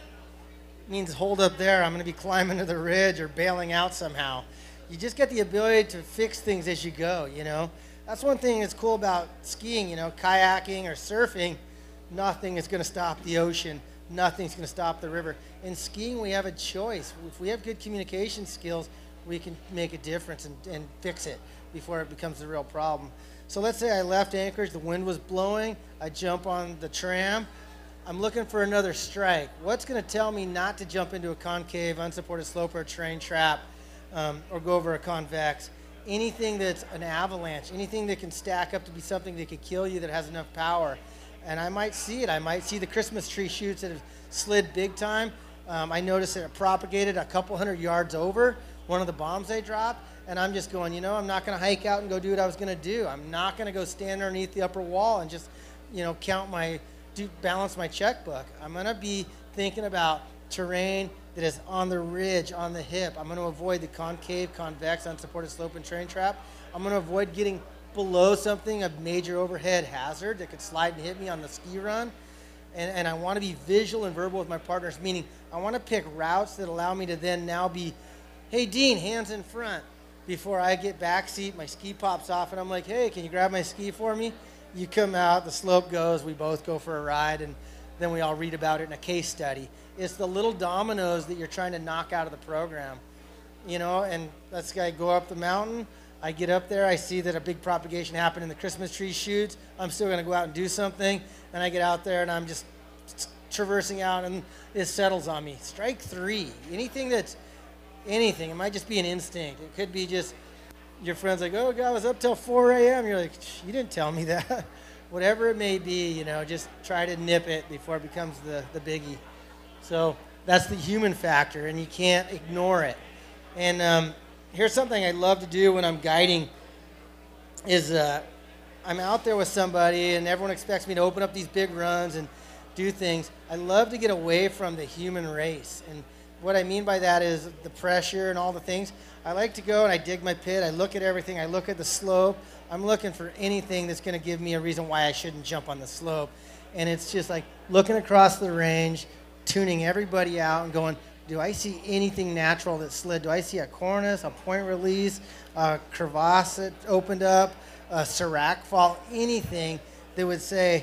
it means hold up there. I'm going to be climbing to the ridge or bailing out somehow. You just get the ability to fix things as you go, you know. That's one thing that's cool about skiing, you know, kayaking or surfing. Nothing is going to stop the ocean. Nothing's going to stop the river. In skiing, we have a choice. If we have good communication skills, we can make a difference and fix it before it becomes a real problem. So let's say I left Anchorage, the wind was blowing, I jump on the tram, I'm looking for another strike. What's going to tell me not to jump into a concave, unsupported slope or a terrain trap or go over a convex? Anything that's an avalanche, anything that can stack up to be something that could kill you that has enough power. And I might see it. I might see the Christmas tree chutes that have slid big time. I noticed that it propagated a couple hundred yards over one of the bombs they dropped. And I'm just going, you know, I'm not going to hike out and go do what I was going to do. I'm not going to go stand underneath the upper wall and just, you know, balance my checkbook. I'm going to be thinking about terrain that is on the ridge, on the hip. I'm going to avoid the concave, convex, unsupported slope and terrain trap. I'm going to avoid getting below something, a major overhead hazard that could slide and hit me on the ski run. And I want to be visual and verbal with my partners, meaning I want to pick routes that allow me to then now be, hey, Dean, hands in front. Before I get backseat, my ski pops off, and I'm like, hey, can you grab my ski for me? You come out, the slope goes, we both go for a ride, and then we all read about it in a case study. It's the little dominoes that you're trying to knock out of the program, you know, and let's go up the mountain. I get up there, I see that a big propagation happened in the Christmas tree chutes. I'm still going to go out and do something, and I get out there, and I'm just traversing out, and it settles on me. Strike three. Anything. It might just be an instinct. It could be just your friend's like, oh, God, I was up till 4 a.m. You're like, you didn't tell me that. Whatever it may be, you know, just try to nip it before it becomes the biggie. So that's the human factor, and you can't ignore it. And here's something I love to do when I'm guiding is I'm out there with somebody, and everyone expects me to open up these big runs and do things. I love to get away from the human race. And what I mean by that is the pressure and all the things. I like to go and I dig my pit. I look at everything. I look at the slope. I'm looking for anything that's going to give me a reason why I shouldn't jump on the slope. And it's just like looking across the range, tuning everybody out and going, do I see anything natural that slid? Do I see a cornice, a point release, a crevasse that opened up, a serac fall, anything that would say,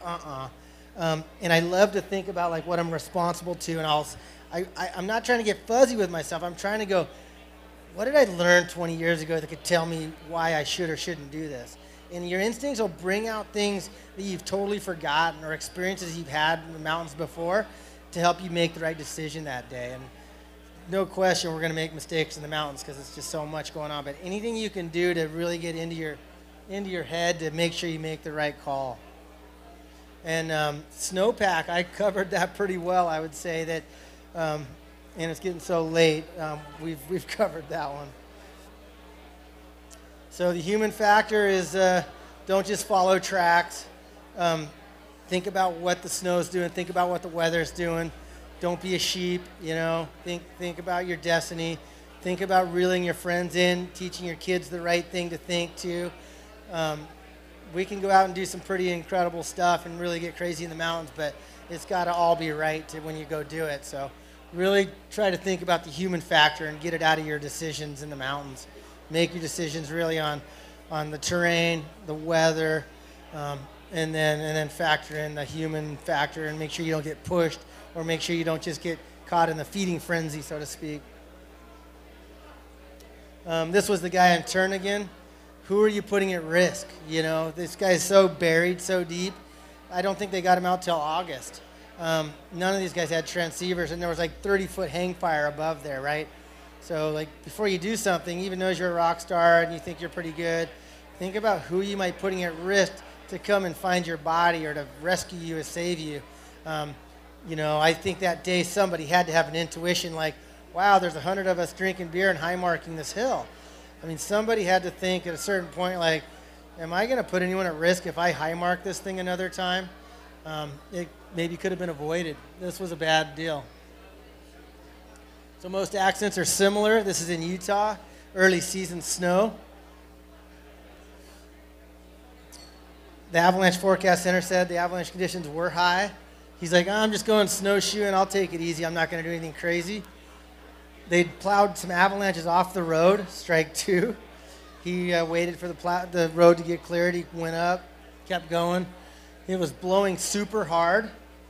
and I love to think about like what I'm responsible to, and I'm not trying to get fuzzy with myself. I'm trying to go, what did I learn 20 years ago that could tell me why I should or shouldn't do this? And your instincts will bring out things that you've totally forgotten or experiences you've had in the mountains before to help you make the right decision that day. And no question we're going to make mistakes in the mountains because it's just so much going on. But anything you can do to really get into your head to make sure you make the right call. And snowpack, I covered that pretty well. I would say that, and it's getting so late, we've covered that one. So the human factor is don't just follow tracks. Think about what the snow's doing. Think about what the weather's doing. Don't be a sheep, you know. Think about your destiny. Think about reeling your friends in, teaching your kids the right thing to think too. We can go out and do some pretty incredible stuff and really get crazy in the mountains, but it's got to all be right when you go do it. So really try to think about the human factor and get it out of your decisions in the mountains. Make your decisions really on the terrain, the weather, and then factor in the human factor and make sure you don't get pushed, or make sure you don't just get caught in the feeding frenzy, so to speak. This was the guy on turn again. Who are you putting at risk? You know, this guy's so buried, so deep. I don't think they got him out till August. None of these guys had transceivers, and there was like 30-foot hang fire above there, right? So like before you do something, even though you're a rock star and you think you're pretty good, think about who you might be putting at risk to come and find your body or to rescue you or save you. You know, I think that day somebody had to have an intuition like, wow, there's 100 of us drinking beer and high marking this hill. I mean, somebody had to think at a certain point like, am I going to put anyone at risk if I high mark this thing another time? It maybe could have been avoided. This was a bad deal. So most accidents are similar. This is in Utah, early season snow. The Avalanche Forecast Center said the avalanche conditions were high. He's like, I'm just going snowshoeing. I'll take it easy. I'm not going to do anything crazy. They plowed some avalanches off the road, strike 2. He waited for the road to get cleared. He went up, kept going. It was blowing super hard.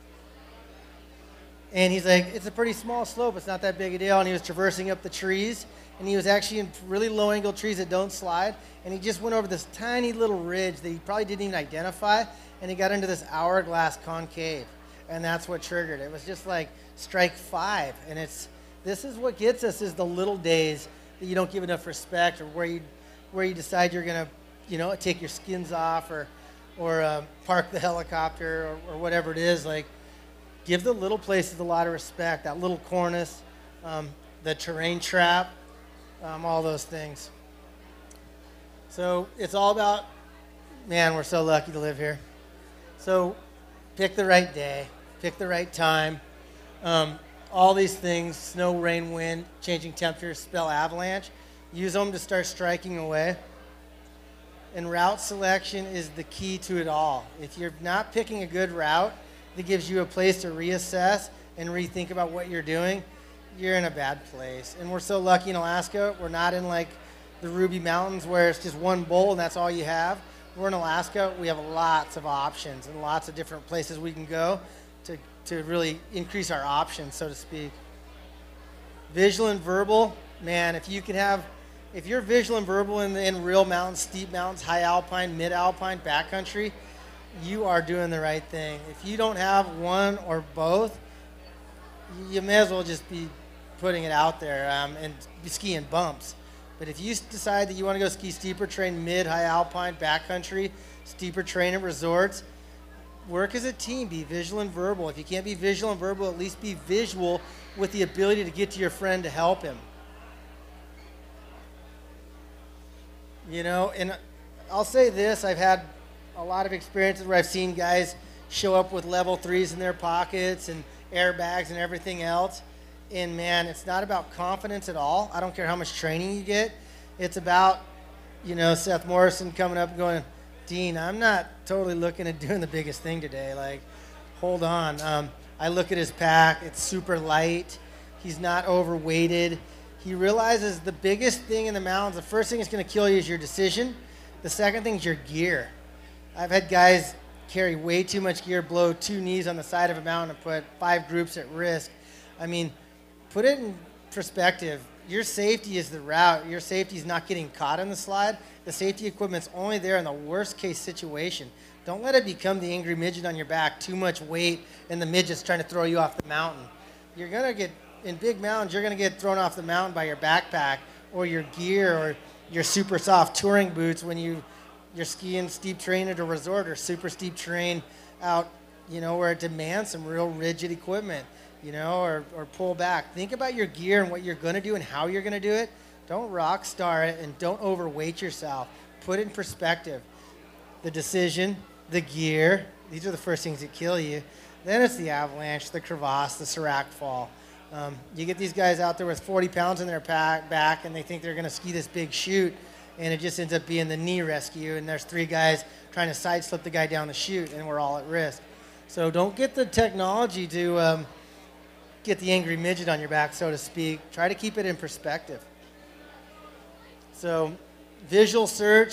And he's like, it's a pretty small slope. It's not that big a deal. And he was traversing up the trees. And he was actually in really low angle trees that don't slide. And he just went over this tiny little ridge that he probably didn't even identify. And he got into this hourglass concave. And that's what triggered it. It was just like strike 5. And this is what gets us, is the little days that you don't give enough respect, or where you decide you're going to, you know, take your skins off or park the helicopter or whatever it is. Like, give the little places a lot of respect. That little cornice, the terrain trap, all those things. So it's all about, man, we're so lucky to live here. So pick the right day, pick the right time. All these things, snow, rain, wind, changing temperatures, spell avalanche. Use them to start striking away. And route selection is the key to it all. If you're not picking a good route that gives you a place to reassess and rethink about what you're doing, you're in a bad place. And we're so lucky in Alaska. We're not in like the Ruby Mountains where it's just one bowl and that's all you have. We're in Alaska. We have lots of options and lots of different places we can go to really increase our options, so to speak. Visual and verbal, man, if you're visual and verbal in real mountains, steep mountains, high alpine, mid-alpine, backcountry, you are doing the right thing. If you don't have one or both, you may as well just be putting it out there and be skiing bumps. But if you decide that you want to go ski steeper terrain, mid, high alpine, backcountry, steeper terrain at resorts, work as a team. Be visual and verbal. If you can't be visual and verbal, at least be visual with the ability to get to your friend to help him. You know, and I'll say this, I've had a lot of experiences where I've seen guys show up with level 3s in their pockets and airbags and everything else. And man, it's not about confidence at all. I don't care how much training you get. It's about, you know, Seth Morrison coming up and going, Dean, I'm not totally looking at doing the biggest thing today. Like, hold on. I look at his pack. It's super light. He's not overweighted. He realizes the biggest thing in the mountains, the first thing that's going to kill you is your decision. The second thing is your gear. I've had guys carry way too much gear, blow 2 knees on the side of a mountain, and put 5 groups at risk. I mean, put it in perspective. Your safety is the route. Your safety is not getting caught in the slide. The safety equipment's only there in the worst case situation. Don't let it become the angry midget on your back, too much weight, and the midget's trying to throw you off the mountain. You're going to get, in big mountains, you're going to get thrown off the mountain by your backpack or your gear or your super soft touring boots when you're skiing steep terrain at a resort or super steep terrain out, you know, where it demands some real rigid equipment, you know, or pull back. Think about your gear and what you're going to do and how you're going to do it. Don't rock star it and don't overweight yourself. Put it in perspective. The decision, the gear, these are the first things that kill you. Then it's the avalanche, the crevasse, the Serac fall. You get these guys out there with 40 pounds in their back and they think they're going to ski this big chute, and it just ends up being the knee rescue, and there's 3 guys trying to side slip the guy down the chute, and we're all at risk. So don't get the technology to get the angry midget on your back, so to speak. Try to keep it in perspective. So visual search,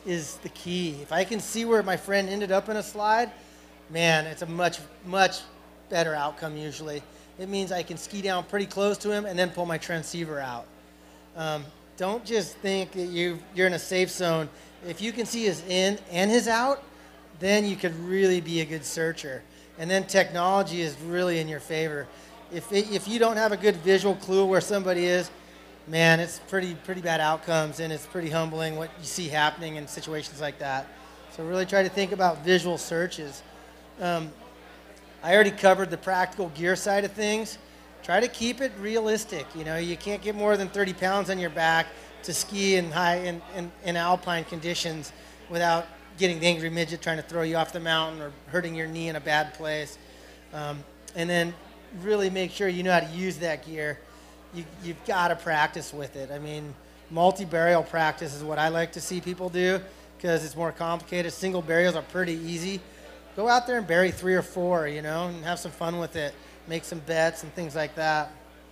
is the key. If I can see where my friend ended up in a slide, man, it's a much, much better outcome usually. It means I can ski down pretty close to him and then pull my transceiver out. Don't just think that you're in a safe zone. If you can see his in and his out, then you could really be a good searcher. And then technology is really in your favor. If you don't have a good visual clue where somebody is, man, it's pretty bad outcomes, and it's pretty humbling what you see happening in situations like that. So really try to think about visual searches. I already covered the practical gear side of things. Try to keep it realistic. You know, you can't get more than 30 pounds on your back to ski in in alpine conditions without getting the angry midget trying to throw you off the mountain or hurting your knee in a bad place. And then really make sure you know how to use that gear. You've got to practice with it. I mean, multi-burial practice is what I like to see people do because it's more complicated. Single burials are pretty easy. Go out there and bury 3 or 4, you know, and have some fun with it. Make some bets and things like that.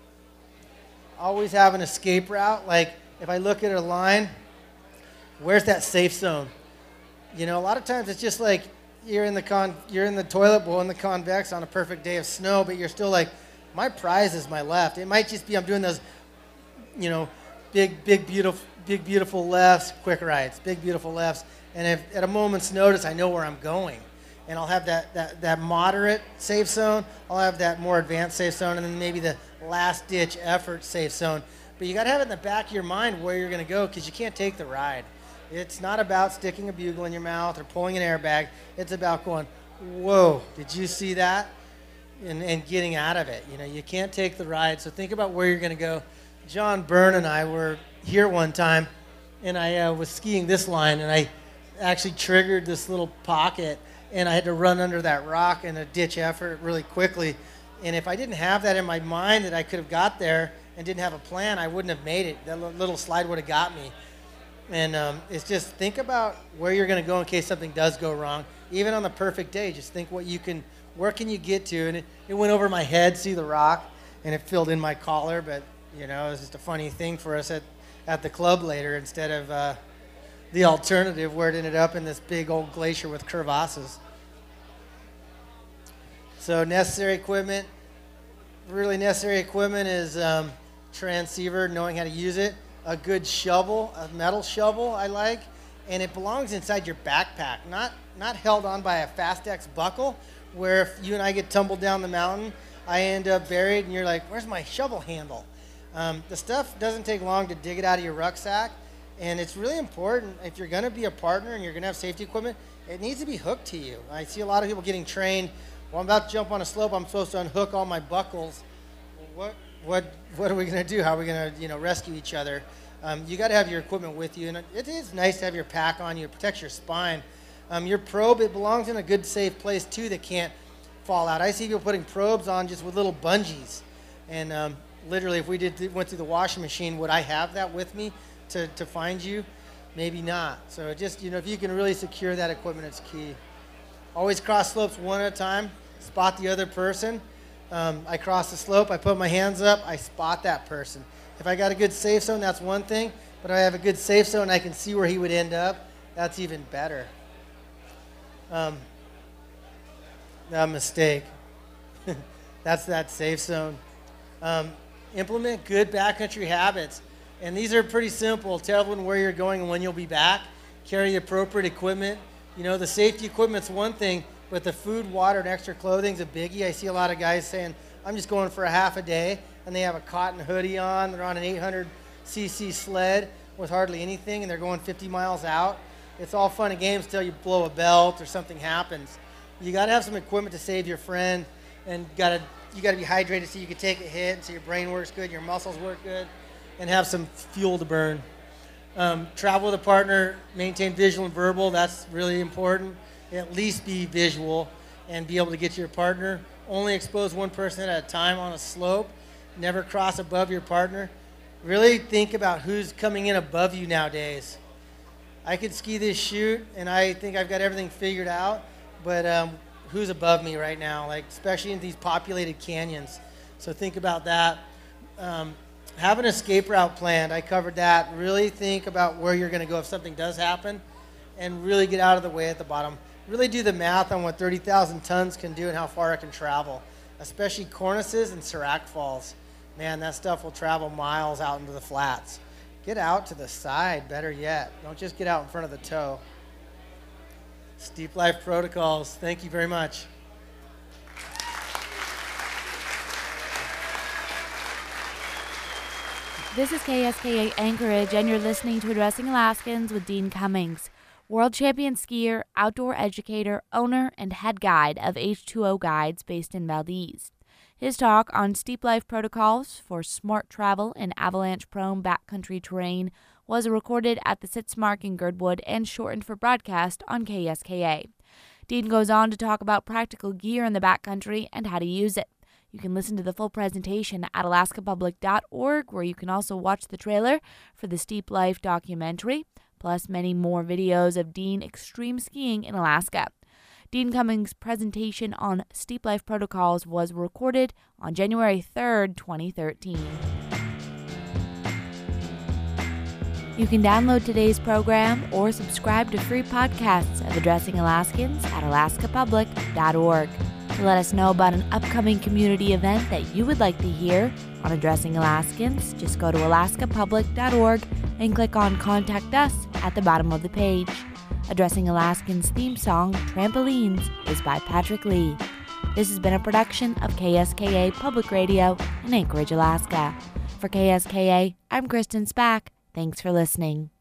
Always have an escape route. Like if I look at a line, where's that safe zone? You know, a lot of times it's just like you're in the toilet bowl in the convex on a perfect day of snow, but you're still like, my prize is my left. It might just be I'm doing those, you know, big beautiful lefts, quick rides, big beautiful lefts, and if at a moment's notice I know where I'm going, and I'll have that moderate safe zone, I'll have that more advanced safe zone, and then maybe the last ditch effort safe zone. But you got to have it in the back of your mind where you're going to go because you can't take the ride. It's not about sticking a bugle in your mouth or pulling an airbag. It's about going, whoa, did you see that? And getting out of it. You know, you can't take the ride, so think about where you're going to go. John Byrne and I were here one time, and I was skiing this line, and I actually triggered this little pocket, and I had to run under that rock in a ditch effort really quickly. And if I didn't have that in my mind that I could have got there and didn't have a plan, I wouldn't have made it. That little slide would have got me. And it's just think about where you're going to go in case something does go wrong. Even on the perfect day, just think where can you get to? And it went over my head, see the rock, and it filled in my collar. But, you know, it was just a funny thing for us at the club later instead of the alternative where it ended up in this big old glacier with crevasses. So necessary equipment, really necessary equipment is transceiver, knowing how to use it. A good shovel, a metal shovel I like, and it belongs inside your backpack, not held on by a Fastex buckle, where if you and I get tumbled down the mountain, I end up buried, and you're like, where's my shovel handle? The stuff doesn't take long to dig it out of your rucksack, and it's really important if you're going to be a partner and you're going to have safety equipment, it needs to be hooked to you. I see a lot of people getting trained, well, I'm about to jump on a slope, I'm supposed to unhook all my buckles. Well, what are we going to do? How are we going to, rescue each other? You got to have your equipment with you, and it is nice to have your pack on you. It protects your spine. Your probe, it belongs in a good, safe place too that can't fall out. I see people putting probes on just with little bungees, and literally, if we went through the washing machine, would I have that with me to find you? Maybe not. So just if you can really secure that equipment, it's key. Always cross slopes one at a time. Spot the other person. I cross the slope, I put my hands up, I spot that person. If I got a good safe zone, that's one thing, but if I have a good safe zone, I can see where he would end up, that's even better. A mistake. That's that safe zone. Implement good backcountry habits, and these are pretty simple. Tell everyone where you're going and when you'll be back. Carry the appropriate equipment. The safety equipment's one thing, but the food, water, and extra clothing is a biggie. I see a lot of guys saying, I'm just going for a half a day, and they have a cotton hoodie on. They're on an 800cc sled with hardly anything, and they're going 50 miles out. It's all fun and games till you blow a belt or something happens. You got to have some equipment to save your friend, and you got to be hydrated so you can take a hit, so your brain works good, your muscles work good, and have some fuel to burn. Travel with a partner, maintain visual and verbal. That's really important. At least be visual and be able to get to your partner. Only expose one person at a time on a slope. Never cross above your partner. Really think about who's coming in above you nowadays. I could ski this chute, and I think I've got everything figured out, but who's above me right now, especially in these populated canyons. So think about that. Have an escape route planned. I covered that. Really think about where you're going to go if something does happen. and really get out of the way at the bottom. Really do the math on what 30,000 tons can do and how far it can travel, especially cornices and serac falls. Man, that stuff will travel miles out into the flats. Get out to the side, better yet. Don't just get out in front of the toe. Steep Life Protocols, thank you very much. This is KSKA Anchorage, and you're listening to Addressing Alaskans with Dean Cummings, world champion skier, outdoor educator, owner, and head guide of H2O Guides based in Valdez. His talk on steep life protocols for smart travel in avalanche-prone backcountry terrain was recorded at the Sitzmark in Girdwood and shortened for broadcast on KSKA. Dean goes on to talk about practical gear in the backcountry and how to use it. You can listen to the full presentation at alaskapublic.org, where you can also watch the trailer for the Steep Life documentary, plus many more videos of Dean extreme skiing in Alaska. Dean Cummings' presentation on Steep Life Protocols was recorded on January 3rd, 2013. You can download today's program or subscribe to free podcasts of Addressing Alaskans at alaskapublic.org. To let us know about an upcoming community event that you would like to hear on Addressing Alaskans, just go to alaskapublic.org and click on Contact Us at the bottom of the page. Addressing Alaskans' theme song, Trampolines, is by Patrick Lee. This has been a production of KSKA Public Radio in Anchorage, Alaska. For KSKA, I'm Kristen Spack. Thanks for listening.